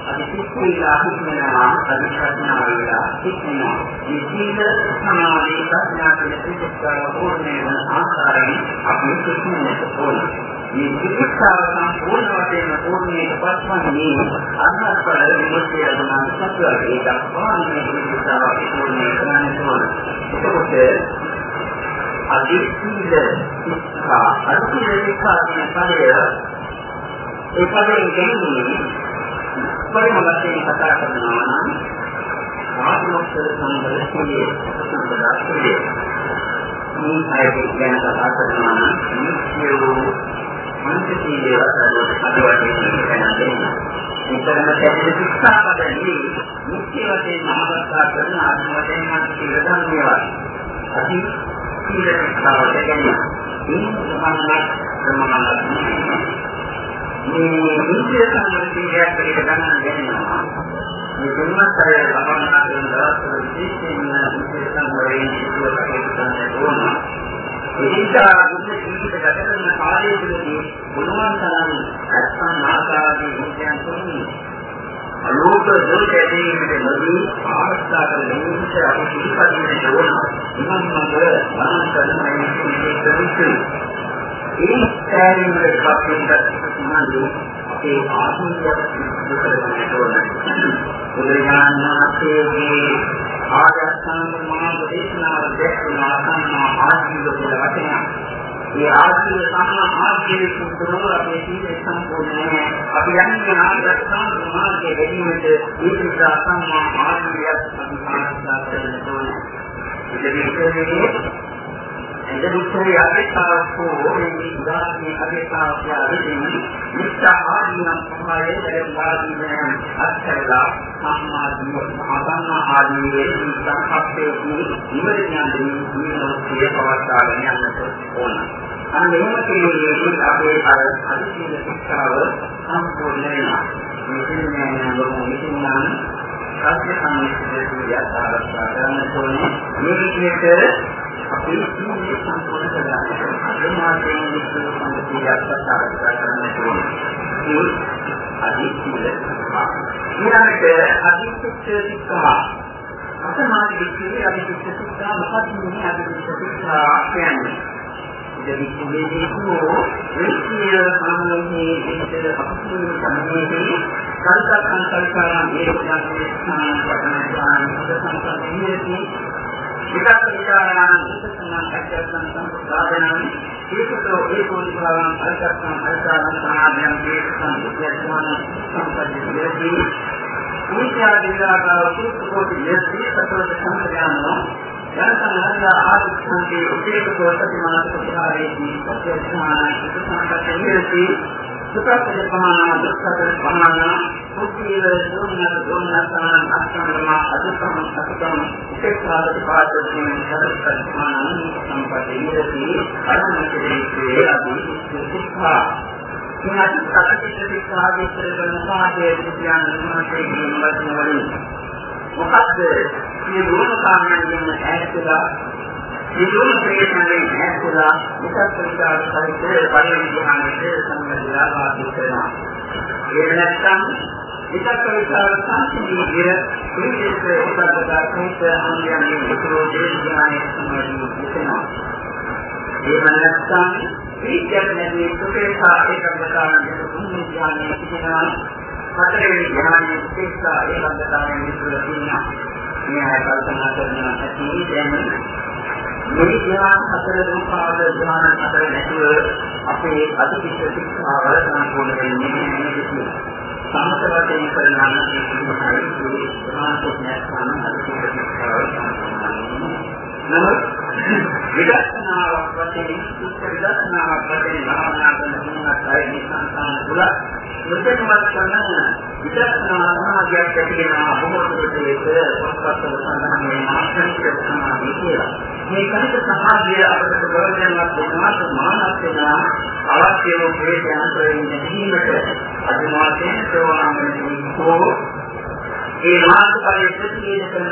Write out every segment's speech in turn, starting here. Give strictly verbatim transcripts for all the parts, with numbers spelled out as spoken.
අද සිත්විලා හිතනවා අධිෂ්ඨාන වේලා සිත්නවා මේ සීල සමාධි ප්‍රඥා කියන ත්‍රිපිටකය ඕනේ වන ආකාරයෙන් අපි සිත්නෙට ඕන මේ ත්‍රිපිටකය සම්පූර්ණ වශයෙන් ඕනේ පස්වන්නේ අර්ථ වල විමුක්තිය ලබන සත්‍යය දක්වා මේ ත්‍රිපිටකය ඕනේ කරන්නේ ඕන එතකොට අධිෂ්ඨීල සික්ඛා අධිෂ්ඨීල සික්ඛා කියන පදය ඒ පදයෙන් කියන්නේ පරිමලයෙන් කතා කරනවා නම් ආත්මෝක්ෂර සම්බන්ධයේ සම්බන්ධතාවය මේ අයගේ ගැන කතා කරනවා නම් මේ මනසේ අදවන්නේ කියනවා. මෙතරම තැති ශික්ෂා පදයේ මුඛ්‍ය වශයෙන් මහාවස්ථා කරන ආත්ම වශයෙන් මත කියලා ධර්මයවත්. අපි සීල ශික්ෂාව කියන්නේ මේ සමානක් ප්‍රමාණවත් මේ මුඛ්‍ය සම්බන්ධයෙන් පිළිගන්න ගන්නවා. මේ තුන්වසර ලබන කරන දවස්වල විශේෂයෙන්ම මුඛ්‍ය සම්බන්ධයෙන් ඉස්සරහට ගන්න ඕන. ඒකා මුඛ්‍ය ජීවිත ගත කරන කාලයේදී මොනවා තරම් අත්සන් ආකාරයේ මුඛයන් තුනේ අලෝක දෝෂයෙන් මෙතනදී ආස්ථා කරන නිමිෂ අපි පිළිපදින්න ඕන. ඉමන්මඟ මනස කරන මේ ප්‍රතිචාරය ඒ ස්ථානයේ කප්පෙන්ට සමානයි අපේ ආත්මික දුකලකට ඕන. බුදුරජාණන්සේගේ ආගස්ථාන මාර්ග දේශනාව දැක්වනා සම්මා ආජීව කියලා වචනයක්. මේ ආජීව සම්මා ආජීව සුදුරව අපේ ජීවිතය සම්පූර්ණයි. අපි යන්නේ ආගස්ථාන මාර්ගයේ දෙන්නට ඒ නිසා සම්මා ආජීවයත් අපි ආස්ථා කරන්න ඕනේ. ඉතින් ඒ දුක්ඛය අපේක්ෂාවකෝ මේ උදාහරණයේ අපේක්ෂාවක් යාදෙන්නේ මිත්‍යා ආදීන සමායයේ දරපාදීන අත්හැරලා සම්මා ජීව ආසන්න ආදීයේ සංකප්පේදී ඉවරඥාදී ජීවනෝත්ය පවත්වාගෙන යන්නට ඕන. අන්න එහෙම කියන්නේ අපේ අර අදිශීල ශික්ෂාව සම්පූර්ණ වෙනවා. මේ කියන්නේ මොකක්ද? සත්‍ය සම්මිතිය ආරක්ෂා කරන්න ඕනේ. මේ විදිහට අපි මේ සම්පූර්ණ කරගන්න අදමාතේ විශ්ව සම්පතියක් ආරක්ෂා කරන්න ඕනේ. මේ අධිශීල ඊළඟට අධිශික්ෂ ශික්ෂා අසමාධි විශ්වයේ අධිශික්ෂ ශික්ෂා මොකක්ද මේ අධිශික්ෂ ශික්ෂා කියන්නේ? ඉතින් මේකෝ විශ්වීය සම්මෝහයේ විතර අපේ සම්මෝහයේ කල්ප සංකල්පයන් ඒකයන්ගේ ස්ථාන වටන දාන සංකල්පයේදී විකාශ විචාරණ සුසුමන් කච්චන් සම්ප්‍රදායන ඒකතෝ ඒකෝනිකාවන් අල්කත්තන් අල්කාරන් සමාධියන් දේශන විද්‍යාත්මන සම්පජ්ජේදී විචාර දිනාකාර සුසුකෝටි යස්ති සතර සම්ප්‍රදායනෝ යන්තනහලා ආදිත්‍යන්ගේ උපේකෝ සතිමානක ප්‍රහාරයේදී සත්‍යඥානයි සුසුමන්කච්චේදී සුපත්තේ පහනා දුක්ඛතේ පහනා මුක්තිය දුන්නත දුන්නතන අත්සන්දම අදුක්ඛම සත්‍යම උපේක්ෂාවට පාදයෙන් සතරප්‍රමාණ සම්පදේයදී අනුමතයේ අභිෂ්ඨා මෙහි සත්‍යික විස්වාදයේ කරන සාධයේ විද්‍යාන නිමතේ නිමවලින් මොකක්ද මේ රෝමකාමයෙන් ඈත්ලා මේ රෝම ප්‍රේතයෙන් ඈත්ලා විකල්පිකාර පරිච්ඡේද පරිවිධානයේ සම්බන්ධලා වාදී කරනවා. ඒ නැත්නම් විකල්පිකාර සංසිද්ධිය පිළිදෙසේ උදාරදා කයිත අන්‍යයන්ගේ විතරෝදේ ඥානයේ සම්බන්ධ වෙනවා. ඒ නැත්නම් විද්‍යාඥයන්ගේ සුපේසා ඒකගතාවන දුන්නේ ඥානයේ තිබෙනවා. හතරවෙනි ඥානයේ සුපේසා ඒකගතාවන විතර තියෙනවා. මේ කල්පනා කරන ඇති දැන් මේ ඥාන හතර රූපාවල ඥාන හතර නැතුව අපේ අධිශිෂ්ඨ ශික්ෂාව සම්පූර්ණ වෙන්නේ නැහැ. සමත වශයෙන් කරන අනන්ත කුමහයි ප්‍රමාණෝඥාන අධිශිෂ්ඨ ශික්ෂාව සම්පූර්ණ විදර්ශනාවක් වශයෙන් සුත්ත විදර්ශනාවක් වශයෙන් භාවනා කරන කෙනෙකුට ආයේ සංසාන තුල මුදෙන්වත් කරන විදර්ශනා සමාධියක් ඇතිවෙනවා බොහෝ දුරට ඒක පොත්පත්වල සඳහන් වෙනවා සංකේත සමාධිය කියලා. මේ කනික සමාධිය අපට ප්‍රයෝජනවත් වෙනවා මානස් වෙනවා අවශ්‍ය වූ ප්‍රේතයන්තරින් නැතිවීමට අදිමාතේ සෝවාන් වූ ඒ මාර්ගඵලයේ ප්‍රතිවේද කරන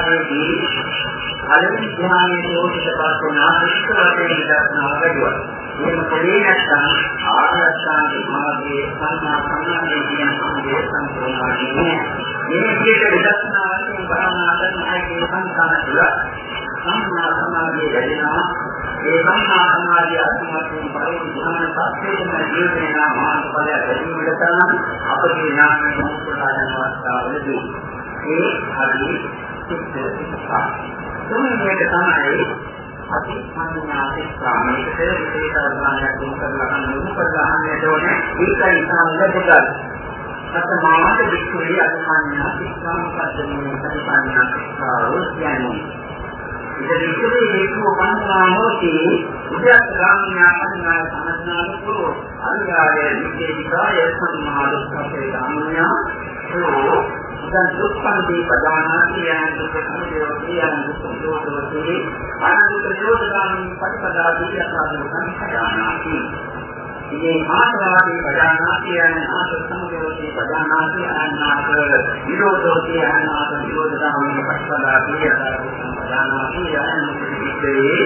අවස්ථාවේදී අලෙවි ධ්‍යානයේ දෝෂිත පාසන ආශිර්වාදයෙන් දක්වනවා වැඩිවා. මේ මොකදේ නැත්නම් ආරක්ෂාගේ මාර්ගයේ සම්මා සම්මානයේ කියන සම්දේ සම්පූර්ණයි. මේ විදිහට විදර්ශනාවෙන් භාවනා කරන අයගේ සංකාන තුළ සම්මා සමාධිය වැඩෙනවා. ඒ සම්මා සමාධිය අත්මත්යෙන් පරිපූර්ණ සත්‍යයෙන් ජීවිතේ නා මාර්ගඵලය ලැබීමට තමයි අපගේ ඥානයේ මොහොතන අවස්ථාවලදී ඒ හරි සිද්ධ තුන්වෙනි තමයි අපි මනෝඥාතික ප්‍රාණිකේ විශේෂ කරනයක් කරලා ගන්න උපකරණයක් ඕනේ. ඒකයි සාමගතකල්. සතමාත වික්ෂුවේ අධිමාන්‍යාතික සාමපදන්නේ සතිපාන්‍යාතිකාරෝ කියන්නේ. ඉතින් වික්ෂුවේ හේතුව පන්නාමෝති උද්‍යස්ථාමියා පන්නා සමස්නාලකෝ අනිවාර්ය විශේෂිකාය සම්මාදස්කපේ ධම්මයා සෝ dan dukkhanti padanaati යන දුක සමුදය කියන දුක දෝෂවලදී අනන්ත නිරෝධගාමී පටිපදාදී යථාර්ථයන් පදානාති. ඉතින් ආත්මාදී පදානාති යන ආත්ම සමුදයෝදී පදානාති අනාත්ම නිරෝධෝදී අනාත්ම නිරෝධගාමී පටිපදාදී යථාර්ථයන් පදානාති යන විදිහේ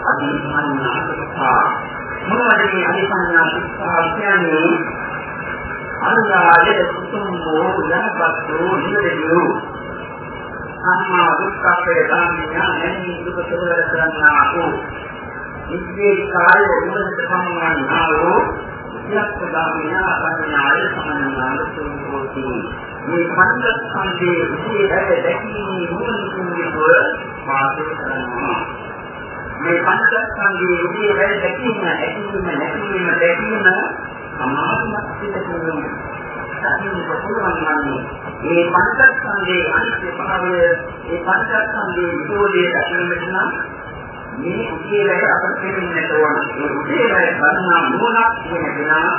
අභිඥානිකතා මොනවද මේ අභිඥානිකතා කියන්නේ? අනුරාධයේ සුතුම්බෝ යනපත්ෝ නිරදියෝ අම්මා දුක්ඛේ ධම්මයා නැමි දුක සෝදර කරන්නාකෝ ඉස්සේ කාය උමනත සම්මානාවෝ යක්ඛදාමියා පඤ්ඤාය සමන්නාලසෝති. මේ පංචස්කන්ධයේ විශේෂය දැකීමේ මුලින්ම පාදේ කරනවා. මේ පංචස්කන්ධයේ විශේෂය දැකීම ඇතිවීම නැතිවීම දැකීම සමාධිමත් පිටකෝම සාධිත පුළුවන් වන්නේ මේ පංචස්කන්ධයේ අනිත්‍ය භාවය මේ පංචස්කන්ධයේ විරෝධය දක්වන්නට නම් මේ උදේවැය අපට තේරෙන්නට ඕන. මේ උදේවැය ගන්නා මොනක් කියන දෙනා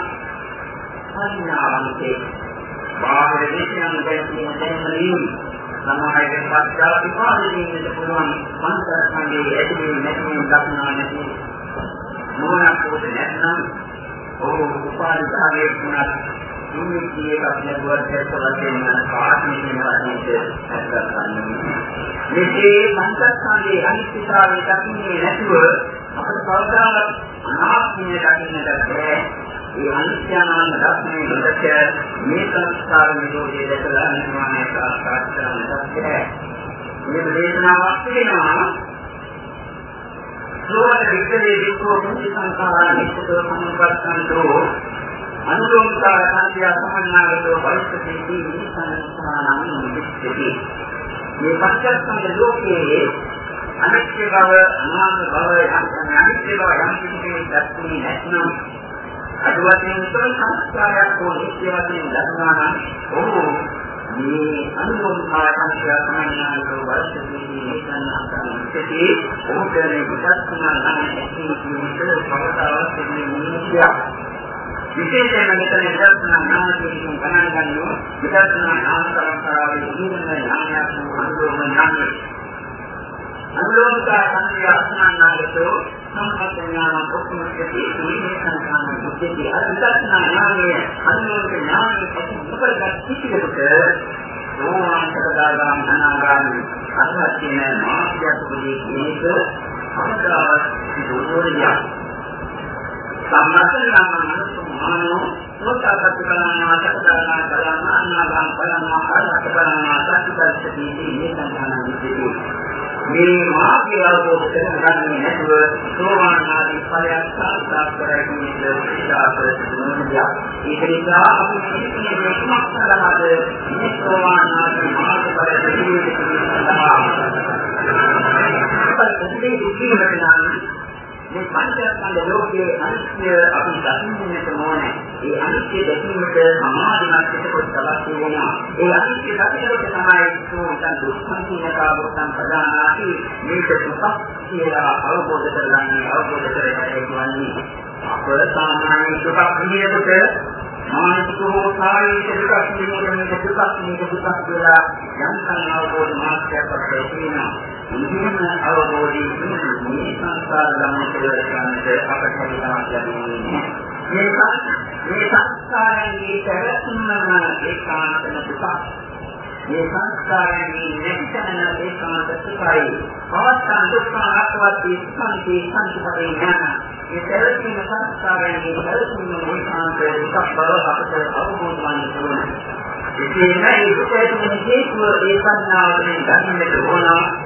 සංඥාවන්තේ බාහිර දේශයන් දැක්වීම දැනීම සමාහයෙන් පස්චාත් විපාදින්නට පුළුවන් පංචස්කන්ධයේ ඇතිවීම නැතිවීම දක්නා නැති මොනක් පොත නැත්නම් ඔව් උපාරිතාවේ තුනක් ඉන්නේ එකක් ලැබුවත් දැක්ක වශයෙන් ආත්මික වෙනවාට හැදගන්නේ. මේකේ පංචස්කන්ධයේ අනිත්‍යතාවය දකින්නේ නැතුව අපට කවදාවත් අනාත්මය දකින්නට බැහැ. ඒ අනිත්‍යනාම දක්නේ නොදක මේ සංස්කාර නිරෝධය දැකලා නිර්වාණය සාක්ෂාත් කරගන්නට බැහැ. මේ දේශනාවක් වෙනවා සෝත වික්‍රේ වික්‍රෝ මුචි සංඛාරා නිච්චතෝ සම්පත්තන්තෝ අනුලෝමකාර සංඛ්‍යා සමන්නාගතෝ පරිස්සති නිසංසාරණං නිච්චති. මේ පංචස්කන්ධ ලෝකයේ අනිත්‍ය බව අනාත්ම බව යම් අනිත්‍ය බව යම් කිසි දැක්ුනේ නැත්නම් අදවතින් උත්තර සංස්කාරයක් හෝ නිත්‍ය වශයෙන් දක්වනා නම් ඔහු මේ අනුලෝමකාර සංඛ්‍යා සමන්නාගතෝ පරිස්සති නිසංසාරණං ඔහුටනේ විදර්ශනා නම් ඇතිවෙන්නේ පවතාවක් තිබෙන්නේ විශේෂයෙන්ම මෙතන විදර්ශනා නාමයෙන් ගණන් ගන්නවා. විදර්ශනා නාම පරම්පරාවේ ඉදිරියෙන් ඥානයක් අනුලෝම ඥානය අනුලෝමක සංඛ්‍යා අස්නානාගතෝ සම්පත ඥාන ඔක්කොමකදී මේ සංඛාන මුද්දේ අර විදර්ශනා ඥානය අනුලෝමක ඥානය පසුබට කිසිවෙකට ඕවාන්තරදාගාම අනාගාමී අරහත් කියන මාර්ගයකදී මේක අවදාවත් සිදුවෝරියා සම්මතනාම මනෝ සෝතාපට්ඨ කරනවා සතරනා කරනවා අනාගාම කරනවා අරහත් කරනවා සත්‍යපරිච්ඡේදී මේ සංඛාන මුද්දේ මේ මාර්ගය අවබෝධ කරගන්නේ නැතුව සෝවාන් ආදී ඵලයක් සාක්ෂාත් කරගන්න ඉඩ ඒක නිසා අපි මේ සම්මතනාද මේ සෝවාන් ආදී මාර්ගඵල දෙවියෙකුට සඳහා අපේ ජීවිතේ මේ පංචස්කන්ධ ලෝකයේ අනිත්‍ය අපි දකින්නට ඕනේ. ඒ අනිත්‍ය දැකීමට සමාධිමත් පිටකොට තවත් වෙනවා. ඒ අනිත්‍ය දකිනකොට තමයි සෝතන් දුක්ඛන්තිනකාවතන් ප්‍රදානාති මේක දුක්ඛ කියලා අවබෝධ කරගන්නේ අවබෝධ කරගන්නේ. අපේ සාමාන්‍ය දුක්ඛ නියමක මානසිකව කායික දුක්ඛ නියමක දුක්ඛ නියමක දුක්ඛ කියලා යන්තම් අවබෝධ මාර්ගයක් අපිට තියෙනවා. ඉන්දියන අවබෝධයෙන් මේ සංස්කාර ධර්ම කෙරෙන්නට අපට හැකියාවක් ලැබෙන්නේ. මේක මේ සංස්කාරයේ පැවැත්මම ඒකාන්තන දුක. මේ සංස්කාරයේ නැතින ඒකාන්ත සුඛයි. අවස්ථා දුක්ඛ අත්වත් සංකේ සංකප්පේ ඥාන මේ සැලසීම සංස්කාරයේ සැලසීම මොහොතාන්ත එකක් බව අපට අවබෝධ වන්න ඕනේ. ඒ කියන්නේ ඒකේ හේතුව ඒ සංඥාවෙන් ගන්නට ඕන.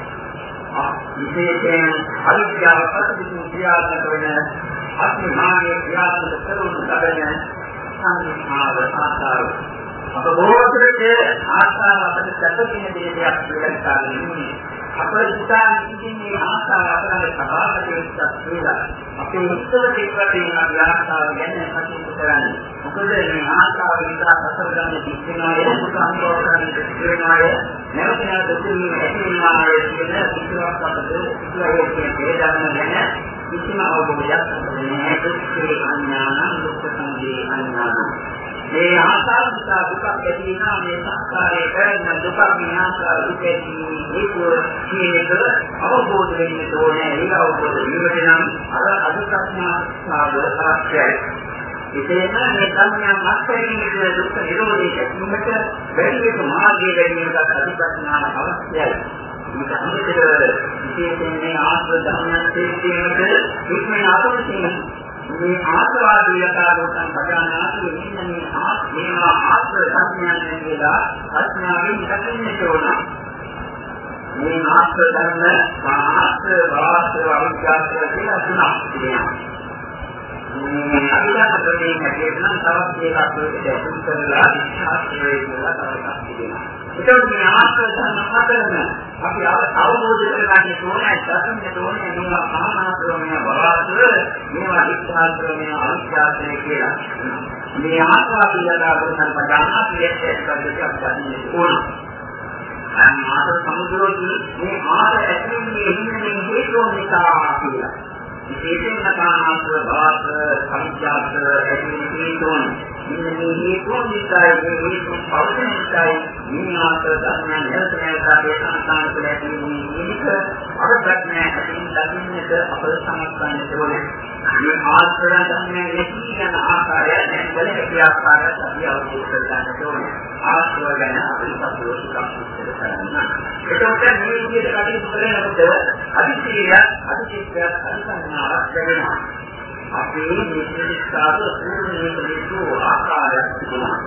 විශේෂයෙන් අවිද්‍යාව ප්‍රතිපදිත ක්‍රියාත්මක වෙන අත්මාගේ ක්‍රියාත්මක කරන ලබන සංස්කාර ආකාරය. අප බොහෝතරේ ආස්ථාව අපට සැපකින දෙයක් කියලා ගන්නවා. අපේ ඉස්හාන් ඉන්නේ ආස්ථාව අපේ සබාවකේ ඉස්සෙල්ලා අපේ උත්තර දෙකකින් අපි ආස්ථාව ගැන කටයුතු කරන්නේ. මොකද මේ ආස්ථාව නිසා සසරගන්නේ තිස්සෙනාය දුක අනුභව කරන්නේ තිස්සෙනාය නැවත නැවත දුකින් ඇතිවෙනාය කියන විශ්වාස අපට ඉස්සරහේ තියෙන වේදනාව ගැන කිසිම අවබෝධයක් නැහැ. දුක්ඛේ අඥානං දුක්ඛ සංදේ අඥානං. මේ ආසාව නිසා දුක ඇති වෙනා මේ සංස්කාරයේ කරන දුක විනාශ දුක ඒක කියනක අවබෝධ වෙන්න ඕනේ. ඒක අවබෝධ වීමට නම් අර අදුක්ඛඥා සාධක අවශ්‍යයි. ඒකෙන් මේ සංඥා මාත්‍රයේ දුක් නිරෝධය කිරීමට වැඩි වෙන මාර්ගය ගැනීමකට අධිපත්‍යනා අවශ්‍යයි. මේක අනිතර විශේෂයෙන් මේ ආත්ම ධර්මයන් තේරුම්කට ඉක්මන අපරිසින් මේ ආත්මවාදීයතාවයන් පදානාති මෙන්න මේ ආත්මේවා ආත්ම ධර්මයන් කියලා අඥානින් දකින්නට ඕන. මේ ආත්ම ධර්ම ආත්ම වාස්තව අවිද්‍යාව කියලා තුනක් තිබෙනවා. මේ අවිද්‍යාවයෙන් හැදෙන තවත් එකක් දෙයක් කරලා ශාස්ත්‍රයේ කියලා තවත් තිබෙනවා. ඒකත් මේ ආත්ම ධර්ම හතරම අපි අවබෝධ කරගන්න ඕනේ, දකින්න ඕනේ මේවා සාමාන්‍යයෙන් බවාතර මේවා විස්තරයෙන් අවිද්‍යාවය කියලා. මේ ආත්මවාදීයතාවයන් පදාන පිළිච්ඡේද පද්ධතියක් ගන්න ඕන. අනාත සමුද්‍රෝදී මේ ආත ඇතිවෙන්නේ හිමින් හේතුන් නිසා කියලා. විශේෂයෙන්ම කාමාත්ම භාත අවිද්‍යාව ඇතිවෙන හේතුන් මේ හේතුන් නිසා මේ හේතුන් පවතින නිසා මේ ආත ධර්මයන් නැවතනකට සංස්කාර තුළ ඇතිවෙන මේක අපට නැහැ අදින් දකින්නට අපල සමස්තන්නේ ඕනේ. මේ ආත්ම ධර්මයන් නැති යන ආකාරය දැන් බලේ ආකාරය අපි අවබෝධ කරගන්න ඕනේ. ආත්ම ගැන අපි සතුටුකම් කරගන්න. ඒකත් මේ විදිහට කටයුතු කරනකොට අදිශීල අදිශීල අදිසංඥාවක් ලැබෙනවා. අපේ නිශ්චිතතාව පූර්ණීකරණය ආකාරයක් තිබුණා.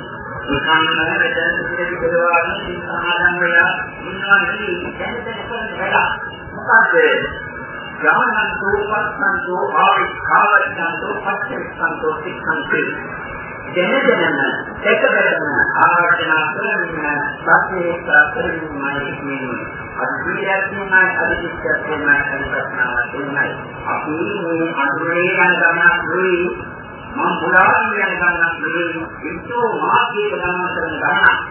ඒකම මෙතන ඉතිරි පෙරවාගෙන සමාදන් වෙලා ඉන්නවා නෙවෙයි දැන් දැන් කරන වැඩ. මොකද ඥානන්තෝ පස්සන්තෝ ආවිකාවච්ඡන්තෝ පච්චේසන්තෝ සික්ඛන්තේ දැනදැනම දැකබලම ආවර්ජනා කරමින් සත්‍යේක කරමින්මයි කියන්නේ අද්විතීයමයි අදිත්‍යත්වයමයි අනිපස්නාවක් වෙනයි. අපි මේ අඳුරේ යන ගමනක් නෙවෙයි මම පුරාණ යන ගමනක් නෙවෙයි විතෝ මාර්ගයේ ගමන කරන ගමනක්.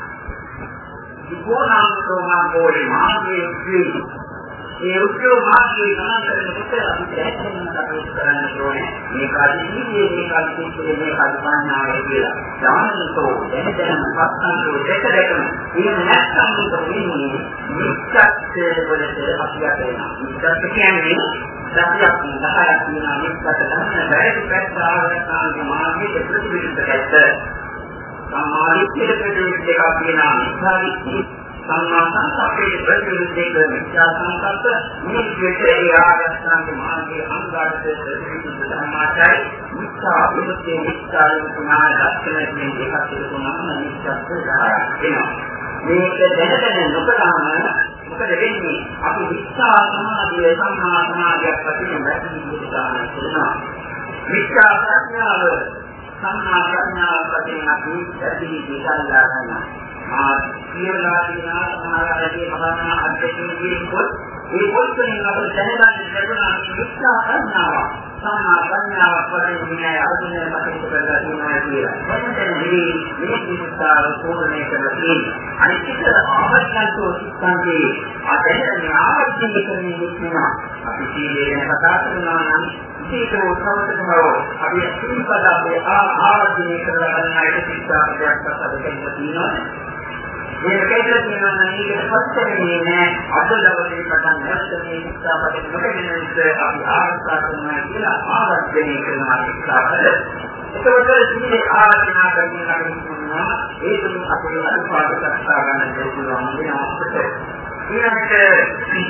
විකෝණාන්තෝ මාර්ගයේ මාර්ගයේ ඒ උද්‍යෝග මාර්ගයේ ගමන කරනකොට අපි දැක්කම කටයුතු කරන්න ඕනේ. මේක අදිවිදේ මේක අදිවිදේ මේක අදිපාණාවේ කියලා. ඥානන්තෝ දැනදැනම පස්සන්තෝ දෙක දෙකම මේ නැත්තම් මොකෙන්නේ නිත්‍යත්වයේ වලට අපි යටේනවා. නිත්‍යත්ව කියන්නේ සත්‍යයක් දහයක් කියනවා නිත්‍යත්ව ගන්න බැරි පැත්ත ආවරණාගේ මාර්ගයේ ප්‍රතිවිරුද්ධ පැත්ත. සම්මාදිතේ ප්‍රතිවිරුද්ධ දෙකක් කියනවා. නිත්‍යයි සම්මා සංකප්පේ ප්‍රතිවිරුද්ධ මිත්‍යා සංකප්ප මේ විදිහේ ආයතනයේ මාර්ගයේ අංගාට ප්‍රතිවිරුද්ධ ධර්මාචාරය මිත්‍යා විමුක්තිය මිත්‍යා විමුක්තිය දක්ෂණයෙන් දෙකක් තුනම නිත්‍යත්ව වෙනවා. මේක දැනගෙන නොකරම මොකද වෙන්නේ? අපි මිත්‍යා සමාධිය සම්මා සමාධියක් වශයෙන් වැටී ඉඳලා කරනවා. මිත්‍යා ප්‍රඥාව සම්මා ප්‍රඥාව වශයෙන් අපි ඇති ඉඳලා ගන්නවා. ආ කියලා දිනා සමාජයේ භවනා අධ්‍යක්ෂකගේ පොත් ඒ පොත්ෙන් අපිට දැනගන්න ලැබුණා මිත්‍යා ප්‍රඥාව සම්මා ප්‍රඥාව වශයෙන් මේ අරමුණේ මතක කරලා තියෙනවා කියලා. එතෙන් මේ මේ මිත්‍යාව පූර්ණේ කරලා තියෙනවා. අනිත් එක ආවර්තනතෝ සිද්ධාන්තේ අදහන ආවර්තනය කරන්නේ නෙවෙයි. අපි සීලය ගැන කතා කරනවා නම් ඒකෝ සමතකමෝ අපි සිල්පද අපේ ආවර්තනය කරලා ගන්න එක සිද්ධාන්තයක් පස්සට තියෙනවා. මේ කේතර කියනවා නම් මේක පස්සෙන්නේ නෑ අද දවසේ පටන් නැත්නම් මේ ඉස්සාවට නොකෙනෙන ඉස්සේ අපි ආරක්ෂා කරනවා කියලා ආවර්ජනය කරනවා ඉස්සාවට. ඒකවල සීලේ ආරක්ෂා කරන කෙනෙකුනා ඒකම අපේ අනුපාත කතා ගන්න පුළුවන් වෙනවා. ඊළඟට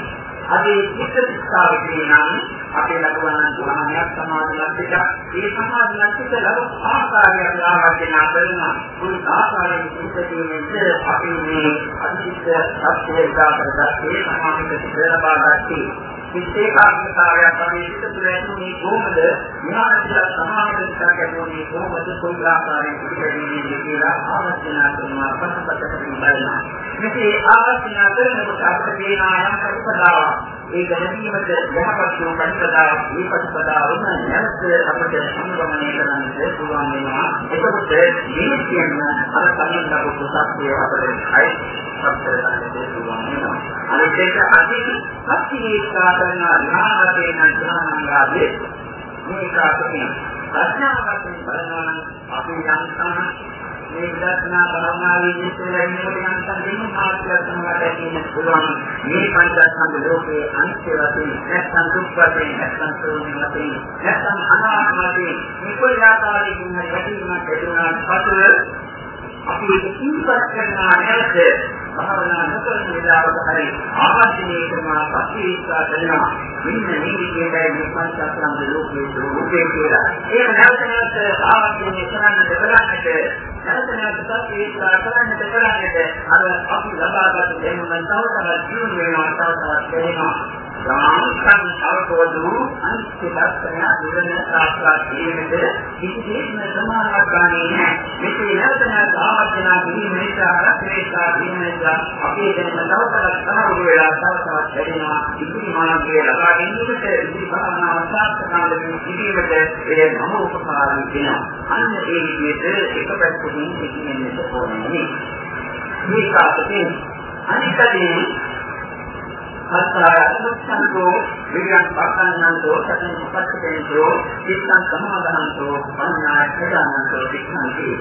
අද චිත්ත ශික්ෂාවේදී නම් අපේ ලබන ධර්මයක් සමාධියක් පිට ඒ සමාධියක් පිට ලබ ආකාරයක් ආවර්ජන කරනවා උන් ආකාරයෙන් ඉස්සෙන්නේ අපි මේ අනිත්‍ය සත්‍යයදා කරගත්තේ සමාධියට ලබා ගත්තේ විශේෂාත්මතාවයක් අපි හිත තුළ ඇතුළේ කොහොමද ඥානශීල සමාධියට කැපුණේ කොහොමද කොයි ආකාරයෙන් පිළිපැදීමේ කියලා ආවර්ජන කරනවා පසුපසට බලනවා මේ ආවර්ජන කරනකොට අපිට පේන ආයම් ප්‍රතිපදාව ඒ ගැනීමට යහපත් වූ ප්‍රතිපදාව මේ ප්‍රතිපදාවම නැවත අපිට සම්බන්ධනය කරන්නට පුළුවන් වෙනවා එතකොට මේ කියන අර කලින් ලැබපු සත්‍යය අපිට අයි සත්‍යයට පුළුවන් වෙනවා අනිත් එක අදී සත්‍යීකා කරන ඥානයෙන් ඥානංගාවේ මේක අපේ ප්‍රඥාවකින් බලනවා නම් අපි යන්තම් මේ විදර්ශනා භාවනාවේ ඉස්සෙල්ලා ඉන්නකොට යන්තම් දෙන්න මාර්ගයක් තමයි තියෙන්න පුළුවන් මේ පංචස්කන්ධ ලෝකයේ අනිත්‍ය වශයෙන් නැත්නම් දුක් වශයෙන් නැත්නම් සෝමි වශයෙන් නැත්නම් අනාත්ම වශයෙන් මේ කොයි ආකාරයකින් හරි වැටීමක් ඇතිවනාට පසුව අපි ඒක සිහිපත් කරනවා නැද්ද භාවනා නොකරන විලාවක හරි ආවර්ජනය කරනවා පස්සේ කරනවා මෙන්න මේ විදිහටයි මේ පංචස්කන්ධ ලෝකයේ රූපේ කියලා ඒක නැවත නැවත ආවර්ජනය කරන්නට බලන්නට නැවත නැවත පස්සේ කරන්නට කරන්නට අර අපි ලබාගත් දෙනුම තව තවත් ජීවන වෙනවා තව තවත් වෙනවා සාංකම් අවබෝධු අනිත්‍ය දර්ශනය දුරන සාක්ෂාත් කිරීමට කිසිසේත්ම සමානවක් ගන්නේ නැහැ. මේකේ නැවත නැවත ආවර්ජන කිරීම නිසා රැකේසා කිරීම නිසා අපේ දැනුම තව තවත් සමහර වෙලා තව තවත් වැඩෙනවා. ඉතිරි මාර්ගයේ ලබා ගැනීමට ඉතිරි භාවනාව සාර්ථකවම කිරීමට ඒ මම උපකාරී වෙනවා. අන්න ඒ විදිහට එක පැත්තකින් ඉතිරෙන්නට ඕනේ. මේක අපේ අනිකදී අත්තාරසන්තෝ විඥාන පස්සන්නන්තෝ සතෙන් පස්සෙන්තෝ චිත්තං සමාදානන්තෝ පඤ්ඤාචරණන්තෝ විඥානති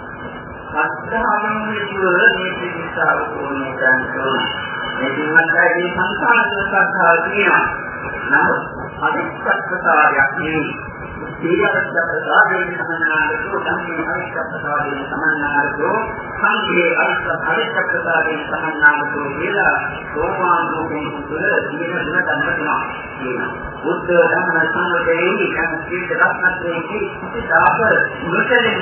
අත්තාවම විදුර මේ පිටාව කොනේ ගන්නතෝ මේ දිනකදී සංසාරේ සත්‍යාව තියෙනවා නමුත් අනිත්‍යත්වයක් නෙවෙයි සීලවත්කතාවයෙන් සමන්නාලකෝ ධම්මේ අනිත්‍යත්වයෙන් සමන්නාලකෝ සංඝේ අනිත්‍යත්වයෙන් සමන්නාලකෝ කියලා සෝවාන් රූපෙන් තුළ ජීවන ගුණ ධර්මනවා කියනවා. බුද්ධ ධම්ම සංඝේ යම් සීල රත්නත්‍රයේ කිසිදාක මුලතෙන්න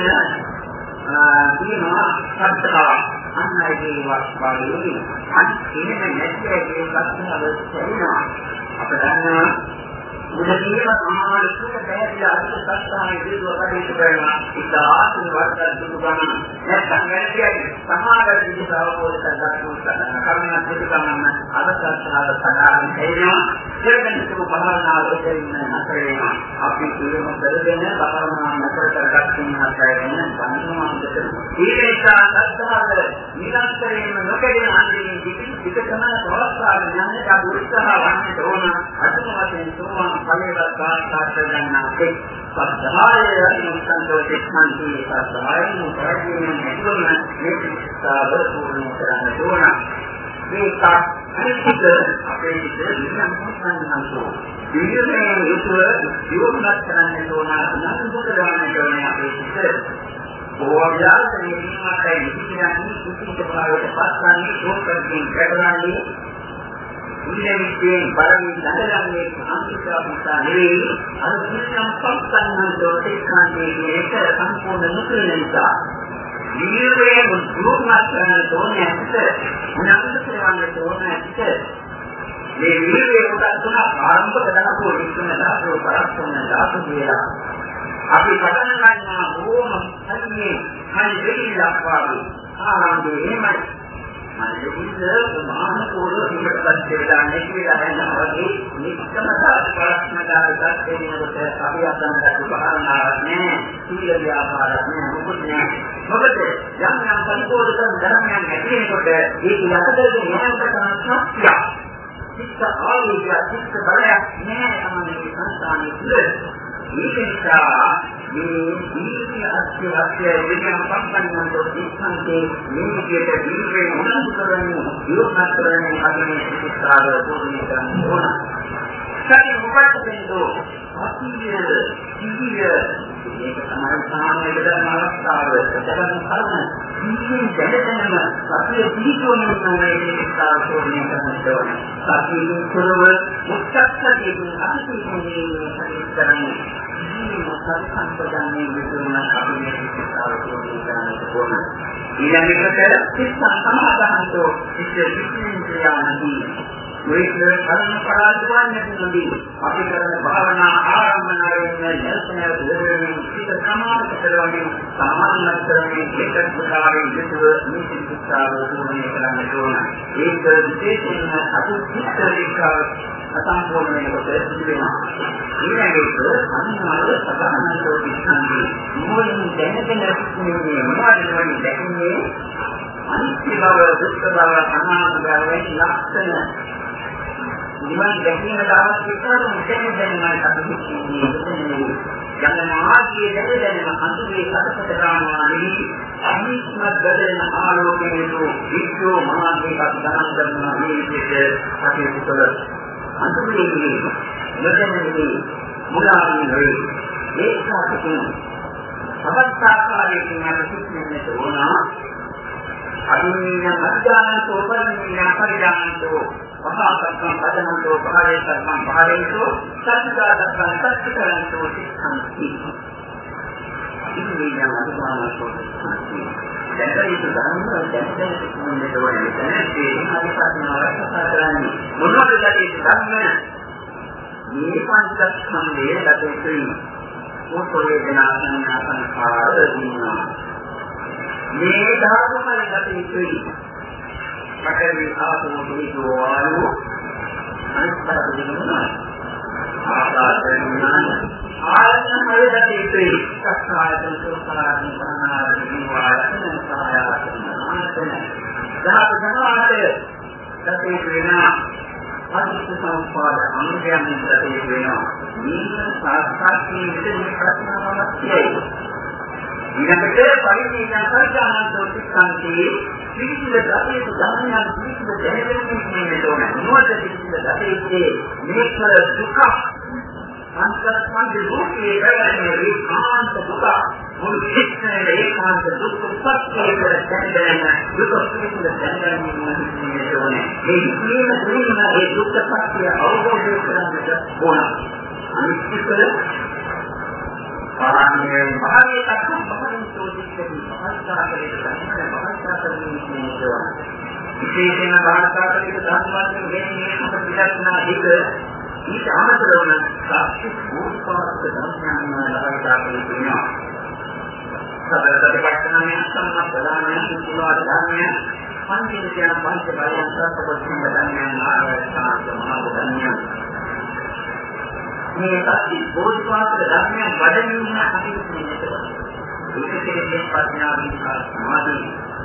කියනවා සත්‍යාව අන්නයිගේ වාස්පාලියෝනි අනිත් එන්නේ නැතිගේ ලක්ෂණ වෙනවා. අප දන්නවා මුලින්ම සමාන සුඛ බැහැලා අනිත් සත්‍යාවේ දීදුව කටයුතු කරනවා ඉතාලි වර්ග දුක ගන්න නැත්නම් වැඩියි සමාන විදිහට අවබෝධ කරගන්න කරුණක් පිටකමන්න අදසත්තාව සදාන් හේනවා දෙවෙනිසු භාවනාවලදී නැතර වෙනවා අපි කියමු කරගෙන භාවනා නැතර කරගන්න හතරෙන් සම්මානකට ඒ නිසා සත්‍යාව නිරන්තරයෙන්ම නොකඩෙන අන්තිමේ පිටකම ප්‍රවස්තාව යන්නේ අපි උත්සාහ වන්නට ඕන අතුම වශයෙන් සෝවාන් පරිවර්තන සාර්ථක ගන්නාකේ සත්‍යය සම්සන්තෝෂේ ශාන්ති සත්‍යය මුදයෙන් නිකුණ මේ සාබතුන් කරන්න ඕන මේක අනිත්‍ය අපේ විද්‍යාවෙන් සම්බන්ධනෝ විද්‍යාවේ යුතුව ජීවනත් කරන්න ඕන නම් දුක ගන්න ඕනේ අපේ සිත් ඕවායතනේ නිමකයි විද්‍යාවේ කුසිත භාවයට පස්සන්නේ ඕකකින් කරගන්නේ ඉන්දියාවේ බලමින් දැනගන්නේ අන්තිමට නෙවෙයි අර කිසියම් පස්සන්නන් දෝෂේකාන්නේ මේක සම්පූර්ණ නොකරන නිසා නිර්වේ මුදුන්වත් කරන තෝරන්නට මොනවද කරන්න තෝරන්නට මේ නිර්වේ උදා තුන ආරම්භ කරනකොට ඉස්සන දාසෝ පරස්සන දාසෝ කියලා අපි පටන් ගන්නවා ඕම හරිනේ හරි දෙවිලක් වාගේ ආරම්භයේ එමයි මනසේ මහාන පොළ ඉන්නකත් කියලා නැතිලා යනවා වගේ නික්කම සාස්ත්‍රාත්මකතාවක් දෙනකොට අපි අසන්නට උපහාරණාවක් නෑ සීල ව්‍යාපාරයක් නෑ මොකද නෑ මොකද යම් යම් පරිපෝෂක ධර්මයන් ඇතිවෙනකොට ඒක යටතේ යනකට තමයි චිත්ත ආලෝකය චිත්ත බලයක් නෑ තමයි සංස්කාරයේ තුල ඒක නිසා මේ දීර්ඝ අත්‍ය අත්‍ය විද්‍යාව සම්පන්නව ඉස්සන්තේ මේ විදිහට දීර්ඝ උනන්දු කරන්නේ යොමුත් කරන්නේ අදිනේ සිතාර පොදුනේ කරන්න ඕන. සත්‍ය මොකක්ද දෙන්නෝ අතිය සිහිය මේක තමයි සාමාන්‍ය ධර්ම අවස්ථාව. ඒකම කරන ඉන්නේ දැනටම අපේ පිළිතුරුම තමයි සාකෝණය කරනවා. සාකෝණය කරව මුක්තක්කදී අන්තිමේ කරන්නේ මොකක්ද සම්පදානයේ විදුන අපේ සාකෝණය කරනවා. ඊළඟට සිත සමාදානතෝ ඉතිරිසින්දියානදී මේක කරන පරාජයන්නේ නැති අපි කරන භාවනා ආරම්භනාවෙන් දැල්සනය දෙවියන් සිත සමාධි කරවමින් සමාධි කරමින් ඒකත් ප්‍රකාරයෙන් විදුව නීති විස්තරව තුනේ කරන්න ඕන. ඒක විශේෂයෙන්ම අතුත්තරේක අසම්පූර්ණ වෙනකොට සිදුවෙනවා. ඊළඟට අනිවාර්ය සබහනෝ විශ්වාසී මොනින් දැනගෙන සිටින්නේ මොනවද වෙන්නේ දැක්න්නේ අනිත්‍ය බව දුක්ඛ බව අනාත්ම බව ලක්ෂණ නිවන් දැකීමට අවශ්‍ය කරන මුදෙන් දැනීමයි අපි කියන්නේ. යන මාර්ගයේ දැනෙන අන්තිමේ සත්‍යත ගන්නවා නෙවෙයි අනිත්‍යමත් බදෙන ආලෝකයේ විද්‍යෝ මාර්ගයක ගණන් කරනවා මේ විදිහට අපි උත්තර අන්තිමේදී මෙතනදී මුලාවී වේ ඒකකින් අවස්ථාකාරයෙන් අපි සිටින්නට ඕන අදින්න අධ්‍යාන සෝපරිණ පරිඥාන්තෝ මහාසත්‍යං පදනන්තෝ භාවේ සම්මන් භාවේසෝ සත්‍යාදත්තං සත්‍යකරන්තෝ සික්ඛන්ති. ඉන්නේ යන අනුමානකෝ සික්ඛන්ති. දැන් ඒක ධර්ම දැක්කේ මොනවද වගේ නැහැ. ඒ හරිපත්නාවක් කතා කරන්නේ මොනවද දැකේ ධර්ම මේ පංචස්කන්ධයේ ලැබෙන්නේ මොකෝ වේදනා සංඥා සංඛාර දිනවා. මේ ධර්මවල ලැබෙන්නේ මකරි ආපෝ දීෝ ආයෝ අනිත්‍ය දිනනවා ආකාශයෙන් ආයතන හයදටි සක්කායතන සෝසාරණ සනාරණ වායතන සායතන ආයතන දහත ජනවාතය දතේ වෙනා අනිත්‍ය සම්පාද අනුගයන් දතේ වෙනවා මේ සාස්ත්‍රයේ විදිහේ ප්‍රශ්නාවක් තියෙයි. ඊළඟට පරිණීය පරිඥාන්තෝ සික්ඛන්ති පිළිසිල දතේ ධර්මයන් පිළිසිල දැනෙන්නේ කියන්නේ ඕන. මොකද පිළිසිල දතේ මේක දුක අන්තස්මන්ද දුකේ වැරෙන්නේ ඒකාන්ත දුක මුල් සිත්නේ ඒකාන්ත දුක් සත්‍යයේ දැනෙන දුක පිළිසිල දැනෙන්නේ කියන්නේ ඕන. මේ ඉස්මීම දුන්න ඒ දුක් සත්‍ය අවබෝධ කරගන්නට ඕන. අනිත්‍යකල ආන්නේ භාගයේ තත්ත්ව බහින් සෝදිකදී භාෂාකලේ ධර්මයේ භාෂාකලේ කියනවා. විශේෂයෙන්ම භාෂාකලේ ධර්මයෙන් වෙන්නේ අපිට විදර්ශනා එක ඊට අමතරව සාක්ෂි භූතපාත ධර්මයන් ලබාගන්න කියනවා. සතරට පස්සනන්නේ සම්මත ප්‍රදානය සුතුලා ධර්මය පංචේන කියන පංච බලයන් සත්පුරුෂයන් ධර්මයන් ආරක්ෂා සමාධි ධර්මයන් මේ සත්‍ය බෝධිපාක්ෂ ධර්මයන් වඩමින් අපි කියනවා. ඒකෙන්නේ ප්‍රඥාවෙන් සමාධි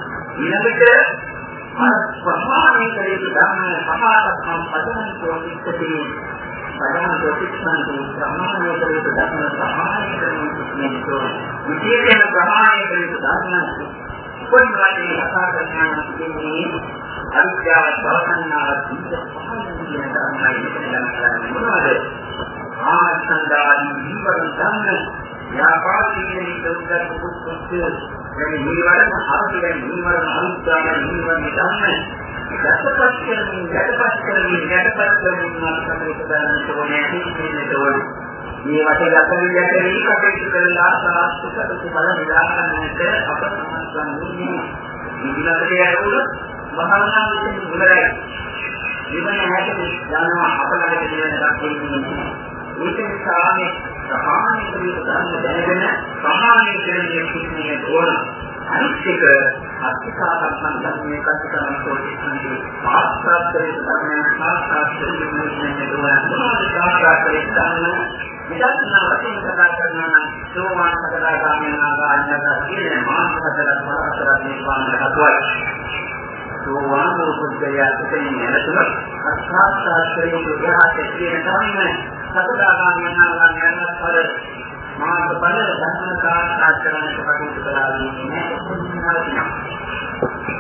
ඊළඟට අර ප්‍රමාණය කරේ ධර්ම පහතක්ම පදන් තෝරිත්තේ පදන් තෝරිත්තේ ප්‍රමාණය කරේ ධර්ම ප්‍රමාණය කරන්නේ විශේෂයෙන් ප්‍රමාණය කරේ ධර්ම කොන්වාදී කතා කරනවා කියන්නේ අවිද්‍යාව භවසන්නාව සිද්ධ පහළ කියන ධර්මයි කියන කරන්නේ මොනවද? ආසන්දාදී ජීවන ධර්ම ව්‍යාපාරිකයේ උද්දච්ච කුච්චය මේ නිවරණ හරියට නිවරණ අනුත්තරණ නිවරණ ධර්ම දැකපත් කරමින් දැකපත් කරමින් දැකපත් කරමින් මාර්ගයට දාන්න ඕනේ කියන්නේ මේ වටේ ගැටලු ගැටලි කටයුතු කරලා සාස්ත්‍රික බල නිරාකරණයට අප සම්සන්න්නේ ඉදිරියට යනකොට භාවනා විසින් මුලයි විමන හැටි යනවා අපලකට දෙන දක්වන්නේ ඒක නිසා මේ සමාන ක්‍රියා ධර්ම දැනගෙන සමාන ක්‍රියාවේ සිටිනේ ඕන අනිත්‍යක අත්‍යකාරකම් ධර්මයේ කටකරන සෝතිසන්ති ආස්වාදයේ ධර්මයන් ආස්වාදයේ නිමෙන්නේ ඕන ආස්වාදයේ ධර්ම විදර්ශනා වශයෙන් කතා කරනවා නම් සෝවාන් සකදාගාමී නාගාඥා කියන මාර්ග හතරක් පහතරක් නිර්වාණ හතුවයි. සෝවාන් උපදේශය ඇතුළත අස්වාස්ත්‍රයේ උදාහරණ කියන ධර්ම සකදාගාමී නාගාඥා පර මාර්ග බල ධර්ම සාක්ෂාත්කරණය කටයුතු කළා කියන්නේ